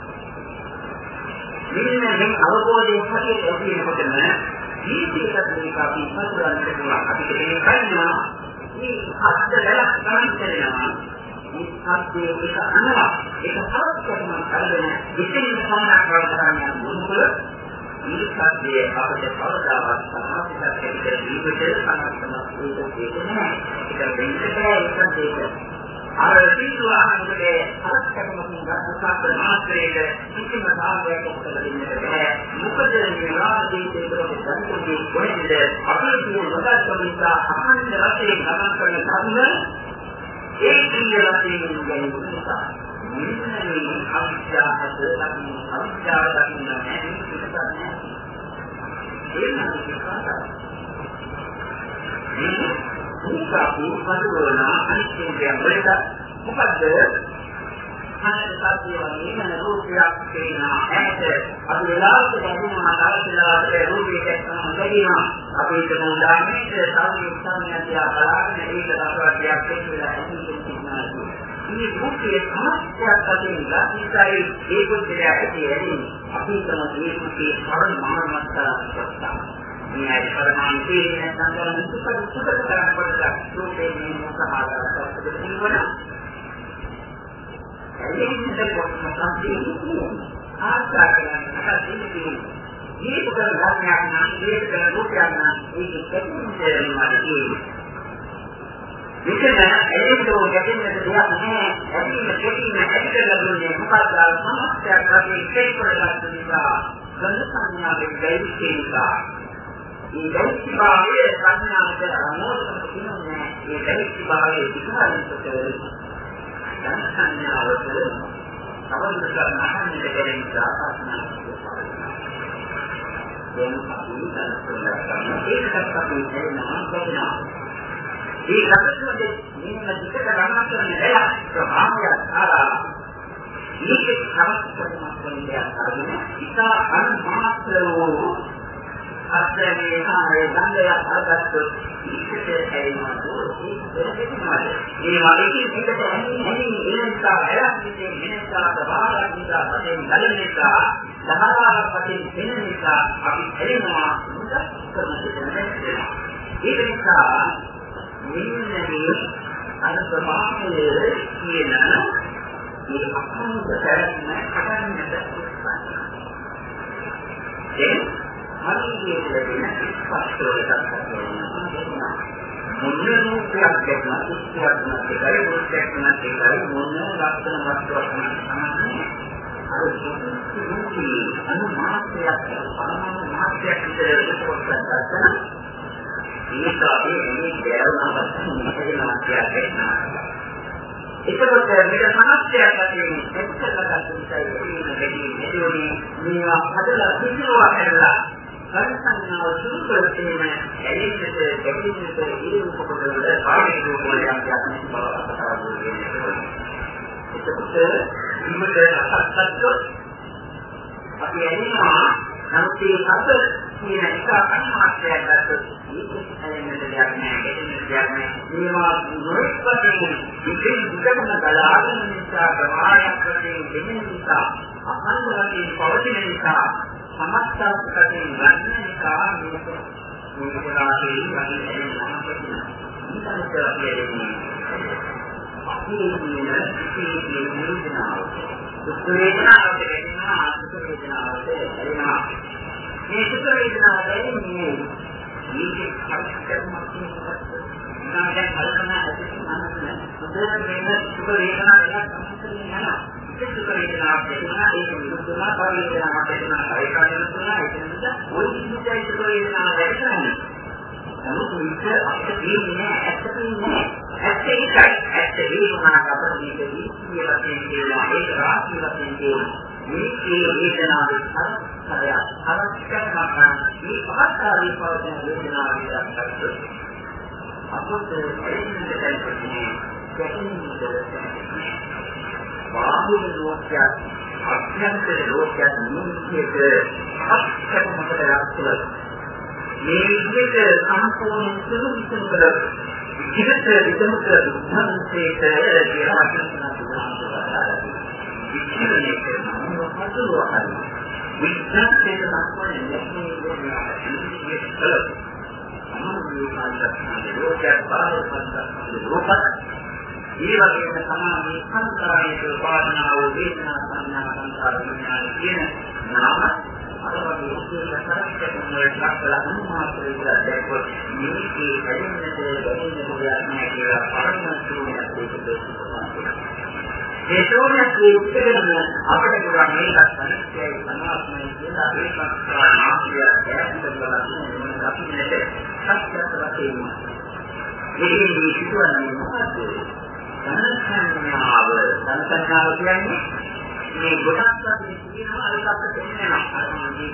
මෙන්න මේ අවබෝධයේ හැටියට ඇතිවෙනකොටම ජීවිතයත් මේක අපි පසුරන්න පුළුවන්. අපිට මේ කන්නා මේ අත්ද වැලක් ගන්න දෙනවා. මේ සත්‍යයේ එක අනවා ඒක හරක්කම කරගෙන ඉතින් සම්මත කරගන්න මොනවද මේ සත්‍යයේ අපිට කවදාවත් සමාධියක් දෙන්න ජීවිතේ සම්පූර්ණ වෙන්නේ නැහැ. ඒක වෙන්නේ ඒක අර සිතුවාන්නේ හරක්කම ගන්න සාත්‍ය මාත්‍රයේ කිසිම සාධකයක් ඔබට දෙන්නේ නැහැ. මොකද මේ රාජ්‍යයේ දරන සංකල්පයේ කොහෙද අපේ ජීවිත වලට අහන්න රටේ ගමන් කරන ධර්ම ඒ කියලාදී කියන්නේ නිසා මෙන්න අවිද්‍යාවද අවිද්‍යාව දකින්න නැහැ කියන්නේ ඒක නෙවෙයි මේක අපි පරිවර්තන අනිත්‍යයෙන් වලට මොකද අනිත්‍ය වගේ නේද රූපයක් තියෙනවා ඇත්ත අපි වෙලාවට දැනෙනවා තාලලාට රූපයක් තමයි අපි හිතමු උදාහරණයක් සාමාන්‍ය උත්සාහයක් බලාගෙන ඒක රසවත්යක් කියලා හිතනවා මේ රූපයේ සමස්තයක් වශයෙන් ගතිසයි ඒකෝදේ ඇතිවෙන්නේ අපි තමයි මේකේ පරමාර්ථයක් මේ පරමාර්ථ තේරෙන්නේ නැත්නම් සුපර සුපර කරන කොට රූපේ මොකක්ද කියනවා එන්නේ කොහොමද කියන්නේ ආකාරයෙන් හදින්නේ මේ පුතේ ධර්මයක් නම් මේක කරන රූපයක් නම් ඒක දෙකින් දෙන්නේ විකන එළියෝ ගැටෙන්න දෙයක් නැහැ ඇතිම කෙටිම ඇතිකලා දුන්නේ මොකක්ද සමස්තයක් වගේ ඒක කරගන්න නිසා සංඥාවේ දෙයිකේකා මේ දෙයිකාවේ සංඥාවට අනුමත කියන්නේ මේ දෙයිකාවේ විකාරිතකේ දැන් සංඥාවට අවබෝධ කරගන්න දෙකෙන් සාකච්ඡා දැන් අපි දැන් ඒකත් අපි කියනවා කොහොමද මේ ලක්ෂණයේ මෙන්න පිටක ගණන් කරන වෙලාව ප්‍රමාණය ආරා මේක සමස්තයක් වන්නේ අරගෙන ඉතා අනුමාත්‍ර වූ අත්‍යවශ්‍ය ආයේ ගන්ධය අරගත්තොත් ඉතින් ඇයිමෝ ඒක දෙකෙන්මද මේ මානසික පිටක ඇන්නේ එනසා ඇලක්කේ මෙනසා සබාරකින්දා පතෙන් ගලෙනසා සහාරාවක් පතෙන් දෙන නිසා අපි එනවා මුදක් කරන දෙයක් ඒක නිසා මෙන්නේ අර ප්‍රමාණයේ කියන මේ අඛණ්ඩ කරන කඩන්නට උත්සාහ. ඒ හරියට දෙන ස්පර්ශවලට කරනවා. මොනෝපයක් දෙන්න ඉස්සරහට නැතිවයි මොකක්ද නැතිවයි මොන ලක්ෂණ වස්තුවක් තමයි. අර දුක්ඛ අනුමානයක් පරමාණු මාත්‍රයක් විතර පොත්පත් ගන්න. මේක අපි මේ දේරුණාට මොකද කියනවා. ඒකත් මේක සමස්තයක් වශයෙන් එක්කලා ගන්න ඉස්සයි මේවා හදලා පිටුවා කරලා සංසංඥාව සුදු කරගෙන ඇලෙන්නට දෙකින්නට ඉරියව් කොටවල පාඩේ රූපෝලයක් යන බව කතා කරන්නේ. ඒකත් ඉන්නක අසත්ත්ව අපි එනවා නමුත් ඒ අත කියන එක අන්මාත්‍රයක් ගත්තොත් මේක ඇලෙන්නට දෙයක් නෑ දෙකින්නට දෙයක් නෑ මේවා නොඑක්වදී ඉතින් දුකම ගලාගෙන නිසා ප්‍රමාණයක් වශයෙන් දෙන්න නිසා අඛණ්ඩ වශයෙන් පවතින නිසා සමස්තයෙන් ගන්න නිසා මේක මොකදාසේ යන්නේ නැහැ. ඊට පස්සේ අපි මේ ඉතිරි වේදනාව දුක් වේදනාවට වෙනවා දුක් වේදනාවට වෙනවා මේ දුක් වේදනාව දැනෙන්නේ මේක හරියටම නැත්නම් කල්පනා ඇතිවෙන්නේ නැහැ. මේ දුක් වේදනාව එකක් සම්පූර්ණ වෙනවා. දුක් වේදනාවක් වෙනවා ඒක විදුනා පරිවේදනාවක් වෙනවා ඒකෙන් තුනයි ඒකෙන්ද ওই විදිහට දුක් වේදනාව වැඩින්නේ. නමුත් මේක අපිට තේින්නේ ඇත්තටම නෑ. ඇත්ත ඒකයි. ඇත්ත වේදනාවක් අපිටදී කියලා කියනවා ඒක රාශිය වශයෙන් කියනවා. මේ වේදනාවේ අර්ථය අර්ථකමන මේ පහතරේ පවතින වේදනාවේ අර්ථය අපට එන්නේ දැක්කේ කැටින්ද බාහිර ලෝකයක් අභ්‍යන්තර ලෝකයක් නිමිතියක අත්‍යවශ්‍යම ලක්ෂණ මේ විදිහට සම්පූර්ණ සුදුසුකම් කර ඉතිරිත විදමක දුක්ඛන්තේක කියලා වචන තුනක් ඉතිරිනේ කරනවා මොකදෝ විද්‍යාත්මක සම්පූර්ණ නැතිවෙන්නේ නැහැ. අනුමේ කාලයක් ලෝකයක් බාහිර පස්සක් ලෝකයක් ඒ වගේම තමයි සංස්කාරයේ උපාදානව වේදනා සංඥා සංස්කාර විඥාන කියන නාම අරවගේ උපේක්ෂාකරක මොලක්ලා අනුමාත්‍රය දැක්කොත් මේකේ වැඩිමනට වැඩිමනට යන්නේ කියලා පරමතුණක් දෙකක් ඒ තෝරන්නේ ඉතිරෙන අපිට පුළුවන් මේකත් අනිත්‍යයි අනාත්මයි කියලා ඒකත් ආත්මය දැක්කම බලන්න අපි මෙතන සත්‍යත වශයෙන් මේ විශ්වන්නේ මොකද සංඥාව සංඥාව කියන්නේ මේ ගොඩක් අපි කියනවා අරකට තේරෙනවා අර මේ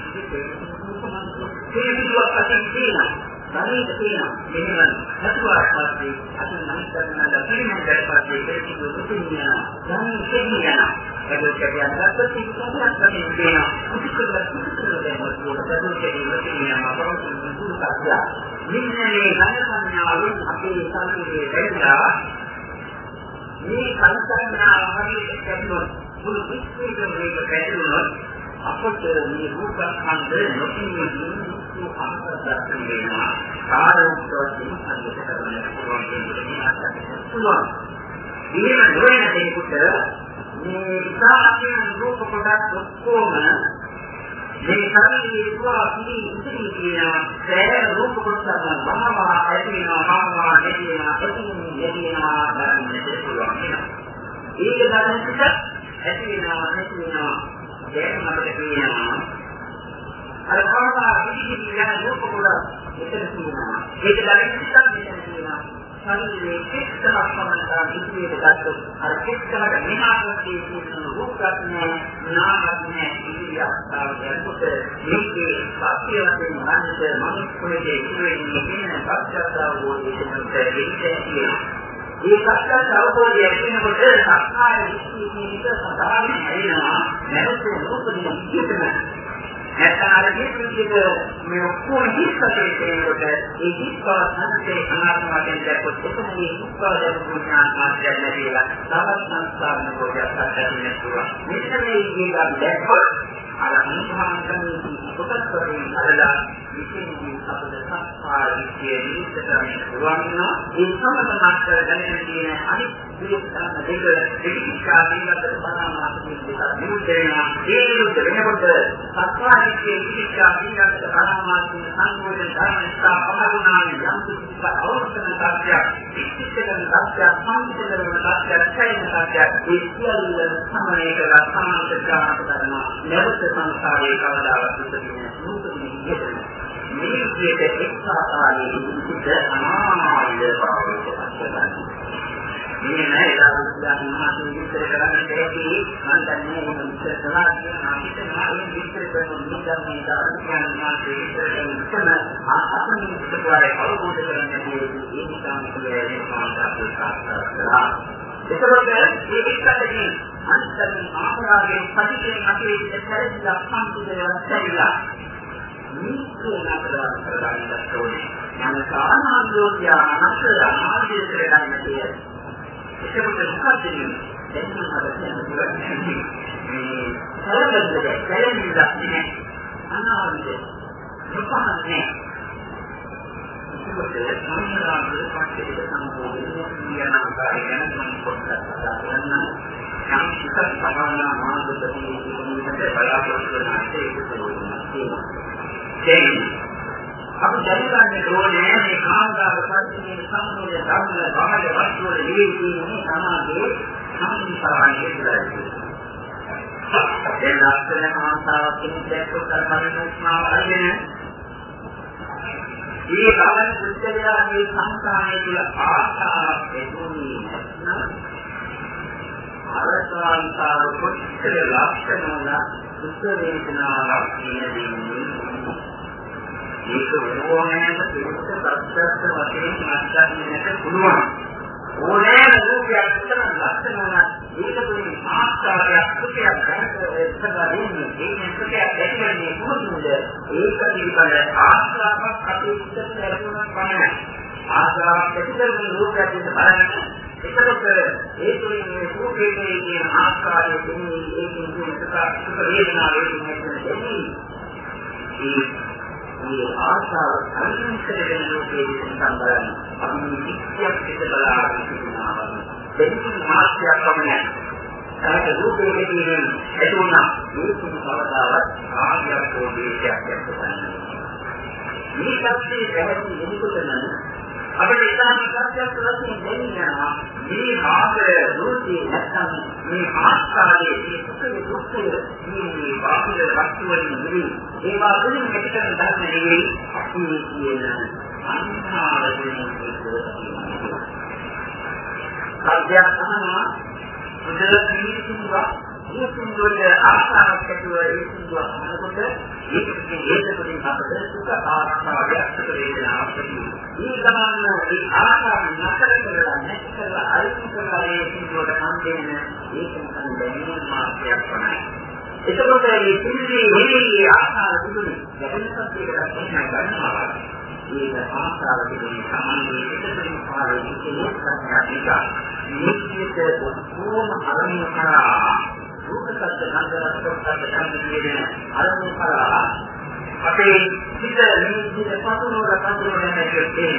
කිසිවක් අතින් තියෙනවා ධනෙක තියෙනවා මෙහෙම හතුවක් පස්සේ අතින් නම් කරනවා පිළිමෙන් දැක්පස්සේ ඒක දුකින් යනවා ධනෙ තේරෙනවා ඒක කියන්න ගත්තොත් ඒක කොහොමද තියෙනවා කුතුකල කුතුකල දෙනවා ඒක තියෙනවා අපරාධ දුරු කරලා මෙන්න මේ ධන සංඥාවෙන් අපේ සංකේතය දෙන්නා මේ සංස්කරණා හරියට කැඩුණොත් මුළු විශ්වයේම මේක කැඩුණොත් අපට මේ රූපස්කන්ධ නොකියන්නේ දුක්ඛ අන්තර්ගත වෙනවා කාරණෝත්සවයෙන් හරියට කරන්න පුළුවන් දෙයක් පුළුවන්. ඊළඟ නොවන දෙයකට මේ සාමාන්‍ය රූප කොටස් ඔක්කොම මේ ශරීරයේ පුරා පිළි ඉතිරි කියන සෑම රූප කොටසක්ම මමම ඇතිවෙනවා මමම නැතිවෙනවා ඇතිවෙනවා නැතිවෙනවා ගන්නට පුළුවන් වෙනවා. ඒක දැනගන්න ඇතිවෙනවා නැතිවෙනවා දැන් අපිට කියනවා අර කවදා විදිහට යන රූප කොට එතන තියෙනවා. ඒක දැනෙන්න ඉස්සන් මෙතන තියෙනවා. සංකේතයේ එක්කම සම්බන්ධතාව විදිහට ගත්තොත් අර එක්කමට මෙහාට තියෙන රූපකත්නේ නාමකත්නේ ඉදිරියට යනකොට මේකේ සත්‍ය වශයෙන් මනස මනුස්සයෙකුගේ ඉදිරියේ තියෙන සත්‍යතාව වෝදේශනට දෙන්නේ. මේ සත්‍යතාව අවබෝධය කියනකොට සත්‍යය විශ්ීතික සදාම ඇලෙනවා. නැවත රූපදින ඉතිතන නැත්නම් විදිහට මේ ඔක්කොම හිස්සතේ කියනකොට ඒ හිස්සව සංකේ අනාත්ම වශයෙන් දැක්කොත් එතනදී උත්පාදක විඥාන මාත්‍යයක් ලැබිලා තවත් සංස්කාරන කොටයක් අත්දැකීමක් පුළුවන්. මෙන්න මේ විදිහට දැක්කොත් අර අනුභවයෙන් කොටස් වලින් අරලා විශේෂයෙන් අපේ සංස්කාර විශ්ේ නිරුද්ධ කරන්න පුළුවන් නම් ඒ සම්මතනාත් දැනෙන තියෙන අනිත් විදිහට දෙක දෙකිකා දිනකට බලනාමාත්මික දෙක නිරුද්ධ වෙනවා. ඒ නිරුද්ධ වෙනකොට සංස්කාර විශ්ේ විදිහට දිනකට බලනාමාත්මික සංකෝධන ධර්මස්ථා පහළුණාන යම් කිසි අවස්ථන සත්‍යයක් විචිත්තකන සත්‍යයක් සම්පූර්ණ සත්‍යයක් ඡයන සත්‍යයක් ඒ සියල්ල සමනය කරලා සමාන්තරතාවට කරනවා. නැවත සංස්කාරයේ කවදාවත් උපදින්නේ නැහැ. මේ විදිහට එක් ආකාරයේ විචිත අනාමය පාවිච්චි කරනවා. මේ නේද උදාහරණ මාතෘ විස්තර කරන්න දෙන්නේ මම දන්නේ මේ විස්තර කළා කියන අපිට මේ විස්තර කරන මුදල් මේ දාර්ශනික මාතෘ විස්තර කරන ආත්මික විස්තරය අවබෝධ කරගන්න මේ නිසා මුලේ මාතෘ සාකච්ඡා එතකොට මේ එක්කටදී අන්තරින් ආකාරයෙන් පරිච්ඡේදයෙන් අපේ ඉස්සරහට සම්පූර්ණ වෙලා මේකේ නතරව කරගන්නට ඕනේ. මම සාමාන්‍යෝග්‍ය අනතර ආදී කරගන්න තියෙනවා. ඒකත් මොකක්ද කියන්නේ? දැන් මම කියන්නේ මේ සරලව දැනෙන්නේ නැහැ. අනාවද දුකන්නේ. ඒකත් සම්මානයේ පාඩේ සම්පූර්ණ කියන ආකාරය ගැන මම පොඩ්ඩක් කතා කරන්න. නම් ඉස්සත් සමාන මාර්ගදර්ශනයේ ඉදිරියට බලාපොරොත්තු වෙන ඒක තියෙනවා. දැන් අපි දැනගන්න ඕනේ මේ කාන්දාර පරිච්ඡේදයේ සම්පූර්ණ ධර්ම බාහිර වස්තු වල නිවීමේ සමාධියේ සම්පූර්ණයි කියලා. ඒ ලක්ෂණ කාන්තාවක් කෙනෙක් කරපරිණාමස්මාව අරගෙන මේ කාලේ පුද්ගලයා මේ සංකාණය තුළ ආශාවක් දෙන්නේ නැත්නම් අරසාන්තාව කොච්චර ලක්ෂණ වල සුඛ වේදනාවක් තියෙන්නේ ඒක ඕනෑම කෙනෙකුට ප්‍රත්‍යක්ෂ වශයෙන් මාත්‍යාන්නට පුළුවන්. ඕනෑම රූපයක් උත්තර ලක්ෂණ වන ඒක තුළින් ආස්කාරයක් සුඛයක් ගන්නට ඉස්සරහින් මේ සුඛයක් දැකීමේ මොහොතේ ඒක පිළිබඳ ආස්කාරයක් අපේ ඉස්සරහට ලැබුණා පමණයි. ආස්කාරයක් පිළිබඳ රූපයක් දිහා බලන්න. එතකොට ඒ තුළින් මේ රූපයේ තියෙන ආස්කාරයේ දෙන්නේ ඒකෙන් තියෙන සුඛ වේදනාවේ තියෙන දෙන්නේ මේ ආශාව අනිත්‍යයෙන් ලෝකයේ සම්බන්ධයෙන් අපි නිත්‍යයක් පිට බලාගෙන ඉන්නවා. දෙන්නේ මාත්‍යක් පමණයි. ඒක රූපයේ තියෙන එතුණා මේක කවදාවත් ආර්යයක් හෝ දේශයක් යන්න. මේ සත්‍යයේ පැහැදිලි වෙනකොට නම් අපිට ඉතාලි සත්‍යයක් වශයෙන් දෙන්නවා. මේ ආකාරය රූපේ නැත්නම් මේ ආස්කාරයේ මේ සුඛේ දුක්ඛේ මේ බාහිර වස්තු වලින් නෙවෙයි ඒවා වලින් පිටකරන ධර්ම නෙවෙයි අපි කියන අන්තරයෙන් කියනවා. සත්‍යයක් තමයි මුදල පිළිතුරුවා මේ සුන්දර ආකාරයක් ඇතුව ඒ සුන්දර අනකොට ඒකේ හේතුකින් අපට සුඛ ආස්වාදයක් වේදනාවක් තියෙනවා. මේ ගමන මේ ආකාර නතර කරලා නැතිකලා අයිති කරලා ඒ සුන්දරට හම්බෙන්න ඒක තමයි දැනීම මාර්ගයක් තමයි. එතකොට මේ සිල්ලි මේ ආකාර තිබුණේ ගැටලුවක් ඒකට ගන්නවා. ඒක ආකාර තිබුණේ සාමාන්‍යයෙන් එකතරින් පාරේ ඉන්නේ සංඥාතික. නිත්‍යක ඔක්කොම අරමුණු කරා රූපසත්ත්ව ගන්ධරසෝත්සත්ත්ව ගන්ධියේ අරමුණු කරා අපේ හිත නිමිති පතුරවල පතුරවල නැගෙන්නේ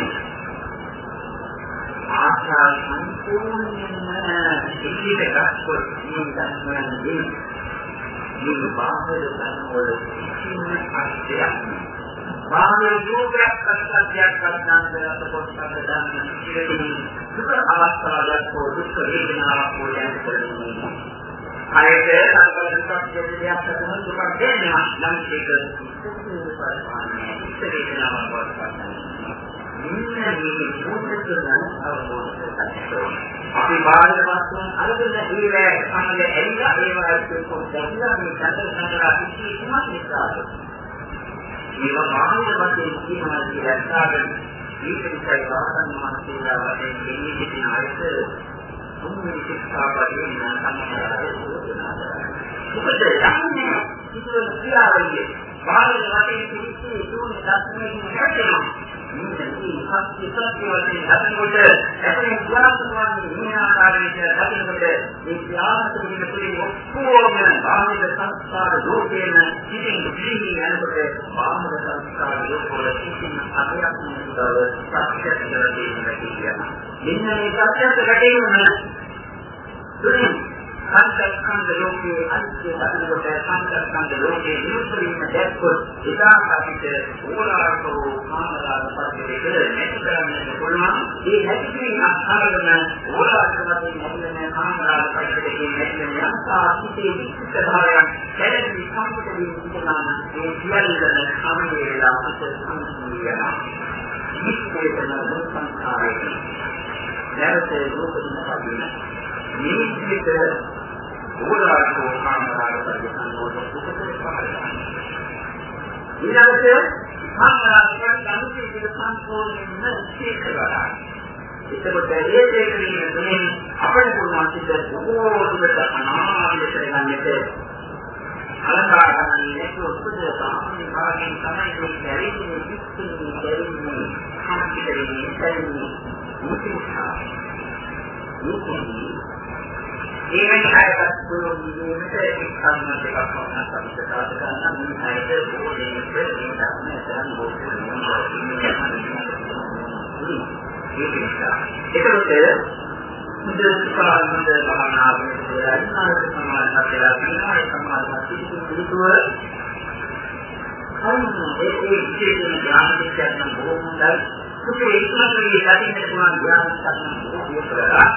ආශා සම්පූර්ණයෙන්ම ඉතිරිගත් කොට නිදන්වන්නේ මේ බාහිර ධර්මවල කිසිම අර්ථයක් බාහිර රූපයක් සත්‍යයක් ගන්නාන්තරත් කොටසක් ගන්න ඉතිරෙන්නේ දුක අවස්ථාවක් හෝ දුක් වේදනාවක් හෝ යන කරන්නේ ආයතේ සංකල්පයක් දෙයක් තමයි දුක දෙන්නවා නම් ඒක පරිපාලනය ඉස්සරේටම වඩපත් ඉන්නේ මේ මොහොතේදී අවබෝධ අපි බාහිර වස්තුන් අරගෙන ඊළඟ සමග ඇවිල්ලා ඒවා එක්ක පොඩ්ඩක්ලා මේ කතර සංග්‍රහ කිසිමත් නිසාද මේවා බාහිර වස්තුන් කියනවා කියලා ඒකයි වාසන මහසීලා වශයෙන් දෙන්නේ කියන ආයත මුලින් ශික්ෂාපදේ නම් සම්මානය යෝජනා මොකද යන්නේ කිසිම ක්‍රියාවලිය බාහිර වශයෙන් කිසි දුන්නේ දක්වන්නේ නැහැ මේ සත්‍ය සත්‍ය වශයෙන් අතනකොට අපේ වාසනාවන්නේ මේ ආකාරයට දකින්නකොට මේ ඥානතු කියන තුලින් ඔක්කොම බාහිර සංස්කාර ලෝකේන ඉතින් ජීවි යනකොට බාහිර සංස්කාර ලෝකවල කිසිම අගයක් නැතුව සත්‍ය කරගෙන කියනවා. මෙන්න මේ සත්‍යයට ගැටෙන්නේ තුලින් සංස්කන්ධ ලෝකයේ අනිත්‍ය දකින්නකොට සංස්කන්ධ ලෝකයේ නිරුද්ධවීම දැක්කොත් එදා අපිට ඕලාරකෝ කාමරාග පරිදේ නැති කරන්න පුළුවන්. ඒ නැතිවීම අත්හරගෙන ඕලාරකවලින් නැතිවෙන කාමරාග පරිදේ නැතිවෙන ආසිතේ විස්තරයන් දැනෙන්නේ සම්පූර්ණ විස්තරාන ඒ සියල්ලම සමදේලා අපට සම්පූර්ණනවා. විස්තරන සංස්කාරයේ නැවත රූපදින පදින මේ විදිහට ඕලාරකෝ කාමරාග පරිදේ සම්පූර්ණ සුඛේ පාරයි. ඊළඟට කාමරාගයන් අනුකූල සම්පූර්ණයෙන්ම ශීක්‍රවලා. එතකොට ඒ දෙකකින් තුලින් අපේ පුළුවන් සිද්ධ බොහෝ දුරට අනාවද කරගන්නට අලංකාර කරන්නේ නැතුව සුදු සාමාන්‍ය භාගයෙන් තමයි මේ දැරීමේ විස්තර දැරීමේ සම්පූර්ණයෙන් දැරීමේ මුලින්ම ඒ වෙනසකට පුළුවන් දෙයක් එක්කම දෙකක් වුණා තමයි කතා කරන්න මේ හැයිද බොහෝ දෙනෙක් මේ ධර්මය කරන් බොහෝ ඒකත් මුදල්කාරමද භාවනාවේ අනිවාර්ය සමාජ කියලා තියෙනවා ඒ සමාජ පිළිතුර කවුරුන් ඒ ඒ විශේෂම ඥානයක් නම් බොහෝ හොඳයි සුඛේ ඉක්මනට යටින් පුළුවන් ඥානයක් බොහෝ කරලා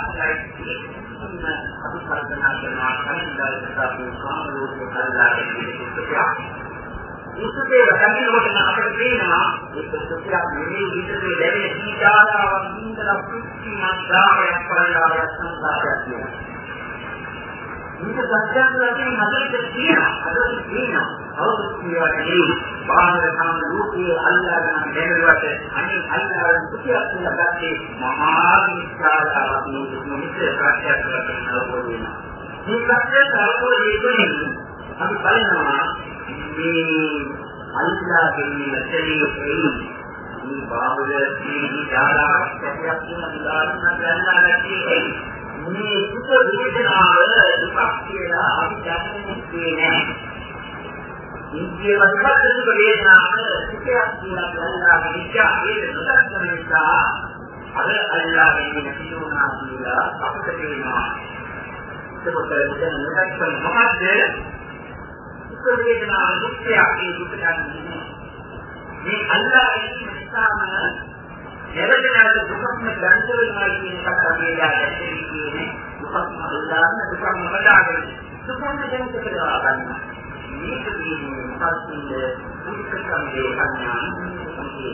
අපි කල්පනා කරනවා කලින්දාට අපි කාම ලෝකේ කල්ලාගෙන ඉස්සෙල්ලා ඉස්සෙල්ලා දකින්නකොට අපිට පේනවා ඒක සත්‍යයක් නෙමෙයි විතරේ ලැබෙන සීතාවක් නින්දලා කුච්චි මාදායක් පරිලාභයක් සංසාරයක් කියනවා. මේක සත්‍යයක් ලැබෙන මතකෙ තියෙනවා අදට තියෙනවා අවුරුද්දේ වගේ බාහිර කාම ලෝකයේ අල්ලාගෙන දැනුවට අනිත් අල්ලාගෙන සුඛයක් කියලා ගත්තේ මහා විශ්වාසාවක් නෙමෙයි ප්‍රත්‍යක්ෂ කරගෙන අවබෝධ වෙනවා. මේ ප්‍රත්‍යක්ෂ අවබෝධය තුළින් අපි බලනවා මේ අල්ලාහගේ මෙතනින් මේ බාහිර ජීවි ධාරාවක් සැපයක් කියන උදාහරණයක් ගන්නවා ගැටේ මේ සුඛ වේදනාව දුක් කියලා අපි දැක්කේ නෑ. ඉන්දිය වස්පත් සුඛ වේදනාව සුඛයක් කියලා ගන්නවා විචා වේද නොදක්න නිසා අර අල්ලාහගේ නැතිවුණා කියලා අපිට තේරෙනවා. ඒකත් දැන් නොදක්න මොකද්ද? සුඛ වේදනාව දුක්ඛය ඒ දුක ගන්න මේ අල්ලාහගේ නිසාම එවදනාට දුකක්ම දැනට වෙනවා කියන එක තමයි කියන්නේ දුකක්ම අල්ලාහන දුකක්ම බදාගෙන දුකක්ම දැනට කරලා ගන්න මේක කියන්නේ පස්සින්ද දුක්ඛ සම්දේ අඥාන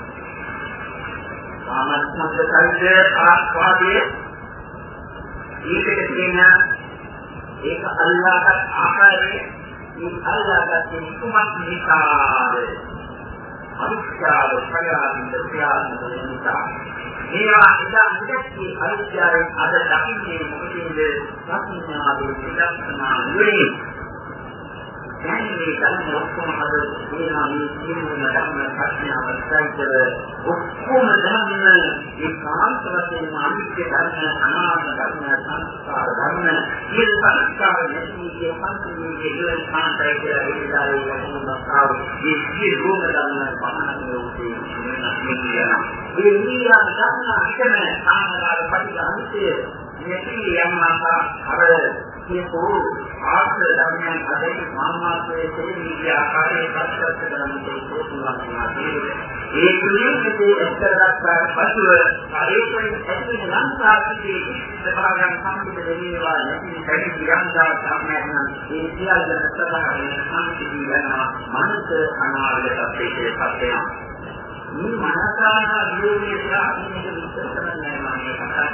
සාමත්මකයිද ආස්වාදයේ ඒකට කියන ඒක අල්ලාහට ආකාරයේ මේ අල්ලාහගේ කුමක් නිසාද අනිත්‍යව ප්‍රයාසිත ප්‍රයාසිත නිසා මේවා ඉඳන් මුදැක්කේ අනිත්‍යයෙන් අද දකින්නේ මොකද සත්‍යඥානයේ විදර්ශනා නෙවෙයි දැන් මේ ධර්ම ඔක්කොම අද මේවා මේ සියලුම ධර්ම ප්‍රඥාව සහිතව ඔක්කොම ධර්ම ඒකාන්ත වශයෙන් අනිත්‍ය ධර්ම අනාත්ම ධර්ම සංස්කාර ධර්ම මේ සංස්කාර නැතිකේ පන්තියේ ඉලෙන් කාන්තය කියලා විදාරේ වශයෙන්මතාව මේ සියලුම ධර්ම පහනන්නේ උදේ වෙනස් මේ නියම ධර්ම හිතන සාමකාර පරිගාමිතය නැති යම්මාසා අර කියපෝ ආත්ම ධර්මයන් අධික මානවත්වයේ තේමී ආකාරයේ ප්‍රත්‍යක්ෂ කරන්නේ කොහොමද ඒ කුලියකදී එක්තරාක් පසුව පරිපූර්ණ ඇතුළේ ලංකාවේ සභාවන් සම්පූර්ණ දෙවියවා නැති කැටි ගියන්දා සාමයන් ඒ සියල්ල සභාවෙන් සම්පූර්ණ වෙනවා මනස අනාගත අපේකේ සත්‍යය මේ මනසාන වියෝගයේ ප්‍රාථමික විස්තර කරන්නේ මම කතා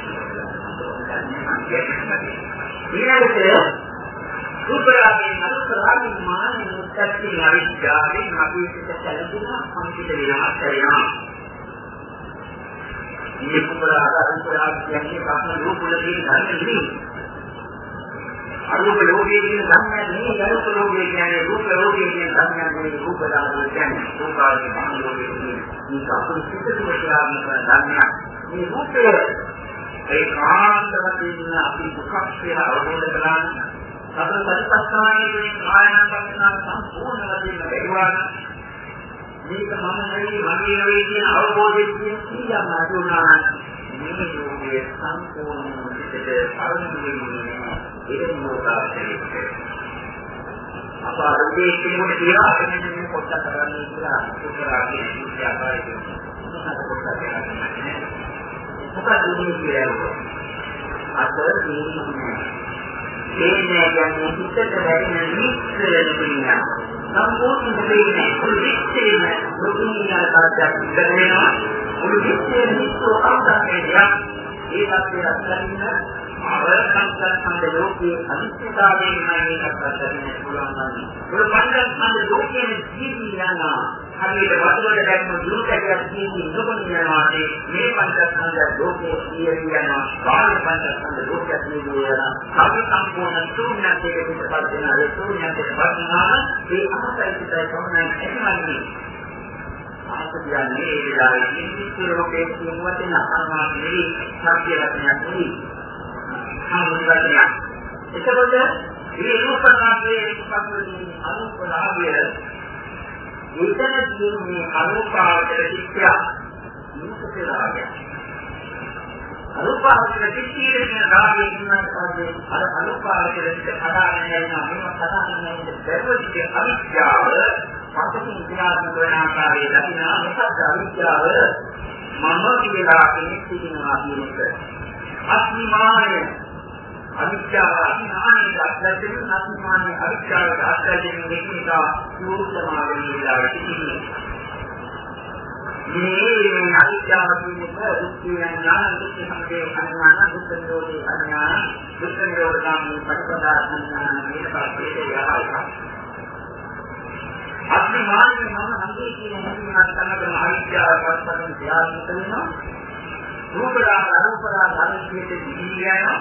කරන්නේ ඊළඟට සුපරාගේ අනුසරාගේ මානෙ මුත්තේ අවිද්‍යාවෙන් අපි පිට සැලකුණා සම්පිත විනාශ කරනවා. මේ සුපරාගේ අනුසරාගේ කියන්නේ කපන රූපවලදී ගන්න නෙවෙයි. අරූප ලෝකයේ කියන ධර්මයන් නෙවෙයි අරූප ලෝකයේ කියන්නේ රූප ලෝකයේ කියන ධර්මයන් නෙවෙයි රූප ධර්මයන් කියන්නේ රූපාදී මහ ලෝකයේ මේ අපේ සිතේ ප්‍රතිආත්ම ධර්මයන්. මේ රූපය ඒකාන්තව තියෙන අපි දුක්ඛ කියලා අවබෝධ කරගන්න අපේ පරිපස්සනායේ කායන පස්සනාව සම්පූර්ණ වශයෙන් ලැබුවා මේක මම නෙවෙයි මගේ නෙවෙයි කියන අවබෝධයෙන් කියන්න අදුනා මේ ලෝකයේ සම්පූර්ණ පිටට පරිණිමේ ඒක මොකක්ද අප අරදී කිමුට කියලා අපිට මේ පොත්ත කරන්නේ කියලා උත්තරාගේ විද්‍යාකාරී මොනවාද පොත්ත කරන්නේ මොකක්ද මේ කියන්නේ අතර තියෙන්නේ ඒනේ කියන්නේ හිතට දැනෙන නිස්සල දෙන්නා සම්පූර්ණ දෙන්නේ කුලිච්චේම රොබිනියා තාත්තක් කරනවා කුලිච්චේ නිස්සෝ අවදාන්නේ ඒකත් අත්දැකීම අවසන්සන්ද ලෝකයේ අනිත්‍යතාවයෙන් මේකත් අත්දැකීම පුළුවන් නම් ඒ පංචස්කන්ධ ලෝකයේ ජීවිතයනා හරියට වතුරට දැක්ම දුරකටයක් තියෙන නොබුනියනවා මේ පංචස්කන්ධ ලෝකයේ කියනවා බාහිර පංචස්කන්ධ ලෝකයේ කියනවා සාධි සම්පූර්ණ ශූන්‍යත්වයකට පිටපත් වෙන ඒ ශූන්‍යත්වයට පස්සනාම ඒ අහසයිතයි කොහොමද එන්නේ ආසදියන්නේ ඒ විලාසයේ නිත්‍ය ලෝකයේ කියනවා තන අනාත්මයේ සත්‍ය වචනයක් නෙවෙයි සම්මුතියක්. එතකොට මේ රූපනාමයේ පස්වදී අනුපලාභය ඒකන කියන්නේ අනුපාවතර කිච්චය නිකුත් රාගය. අනුපාවතර කිච්චියේ කියන රාගය කියනවාට පස්සේ අර අනුපාවතර කිච්ච හදාගෙන යනවා මේව හදාගෙන යන දෙවොස්ගේ අවිද්‍යාව පස්සේ විනාශ වෙන ආකාරයේ දකිනා මොකක්ද අවිද්‍යාව මම කියලා කෙනෙක් කියනවා කියන එක. අස්මිමානය අවිද්‍යාව අඥානයේ අත්දැකීම අස්මිමානයේ අවිද්‍යාවට අත්දැකීම දෙකේක සූත්‍රමාගෙන ඉඳලා තිබෙනවා. මේ අවිද්‍යාව කියන්නේ දුක්ඛ ඥාන දුක්ඛ සංකේ අඥාන දුක්ඛ නිරෝධේ අඥාන දුක්ඛ නිරෝධාමි පටිපදා ඥාන මේ පාඩේ යහල්ක. අස්මිමානයේ මම හන්දේ කියන මොකක්ද තමයි අවිද්‍යාව පස්සෙන් ත්‍යාග කරනවා. රූපලා අරූපලා ධර්මයේ දිවියන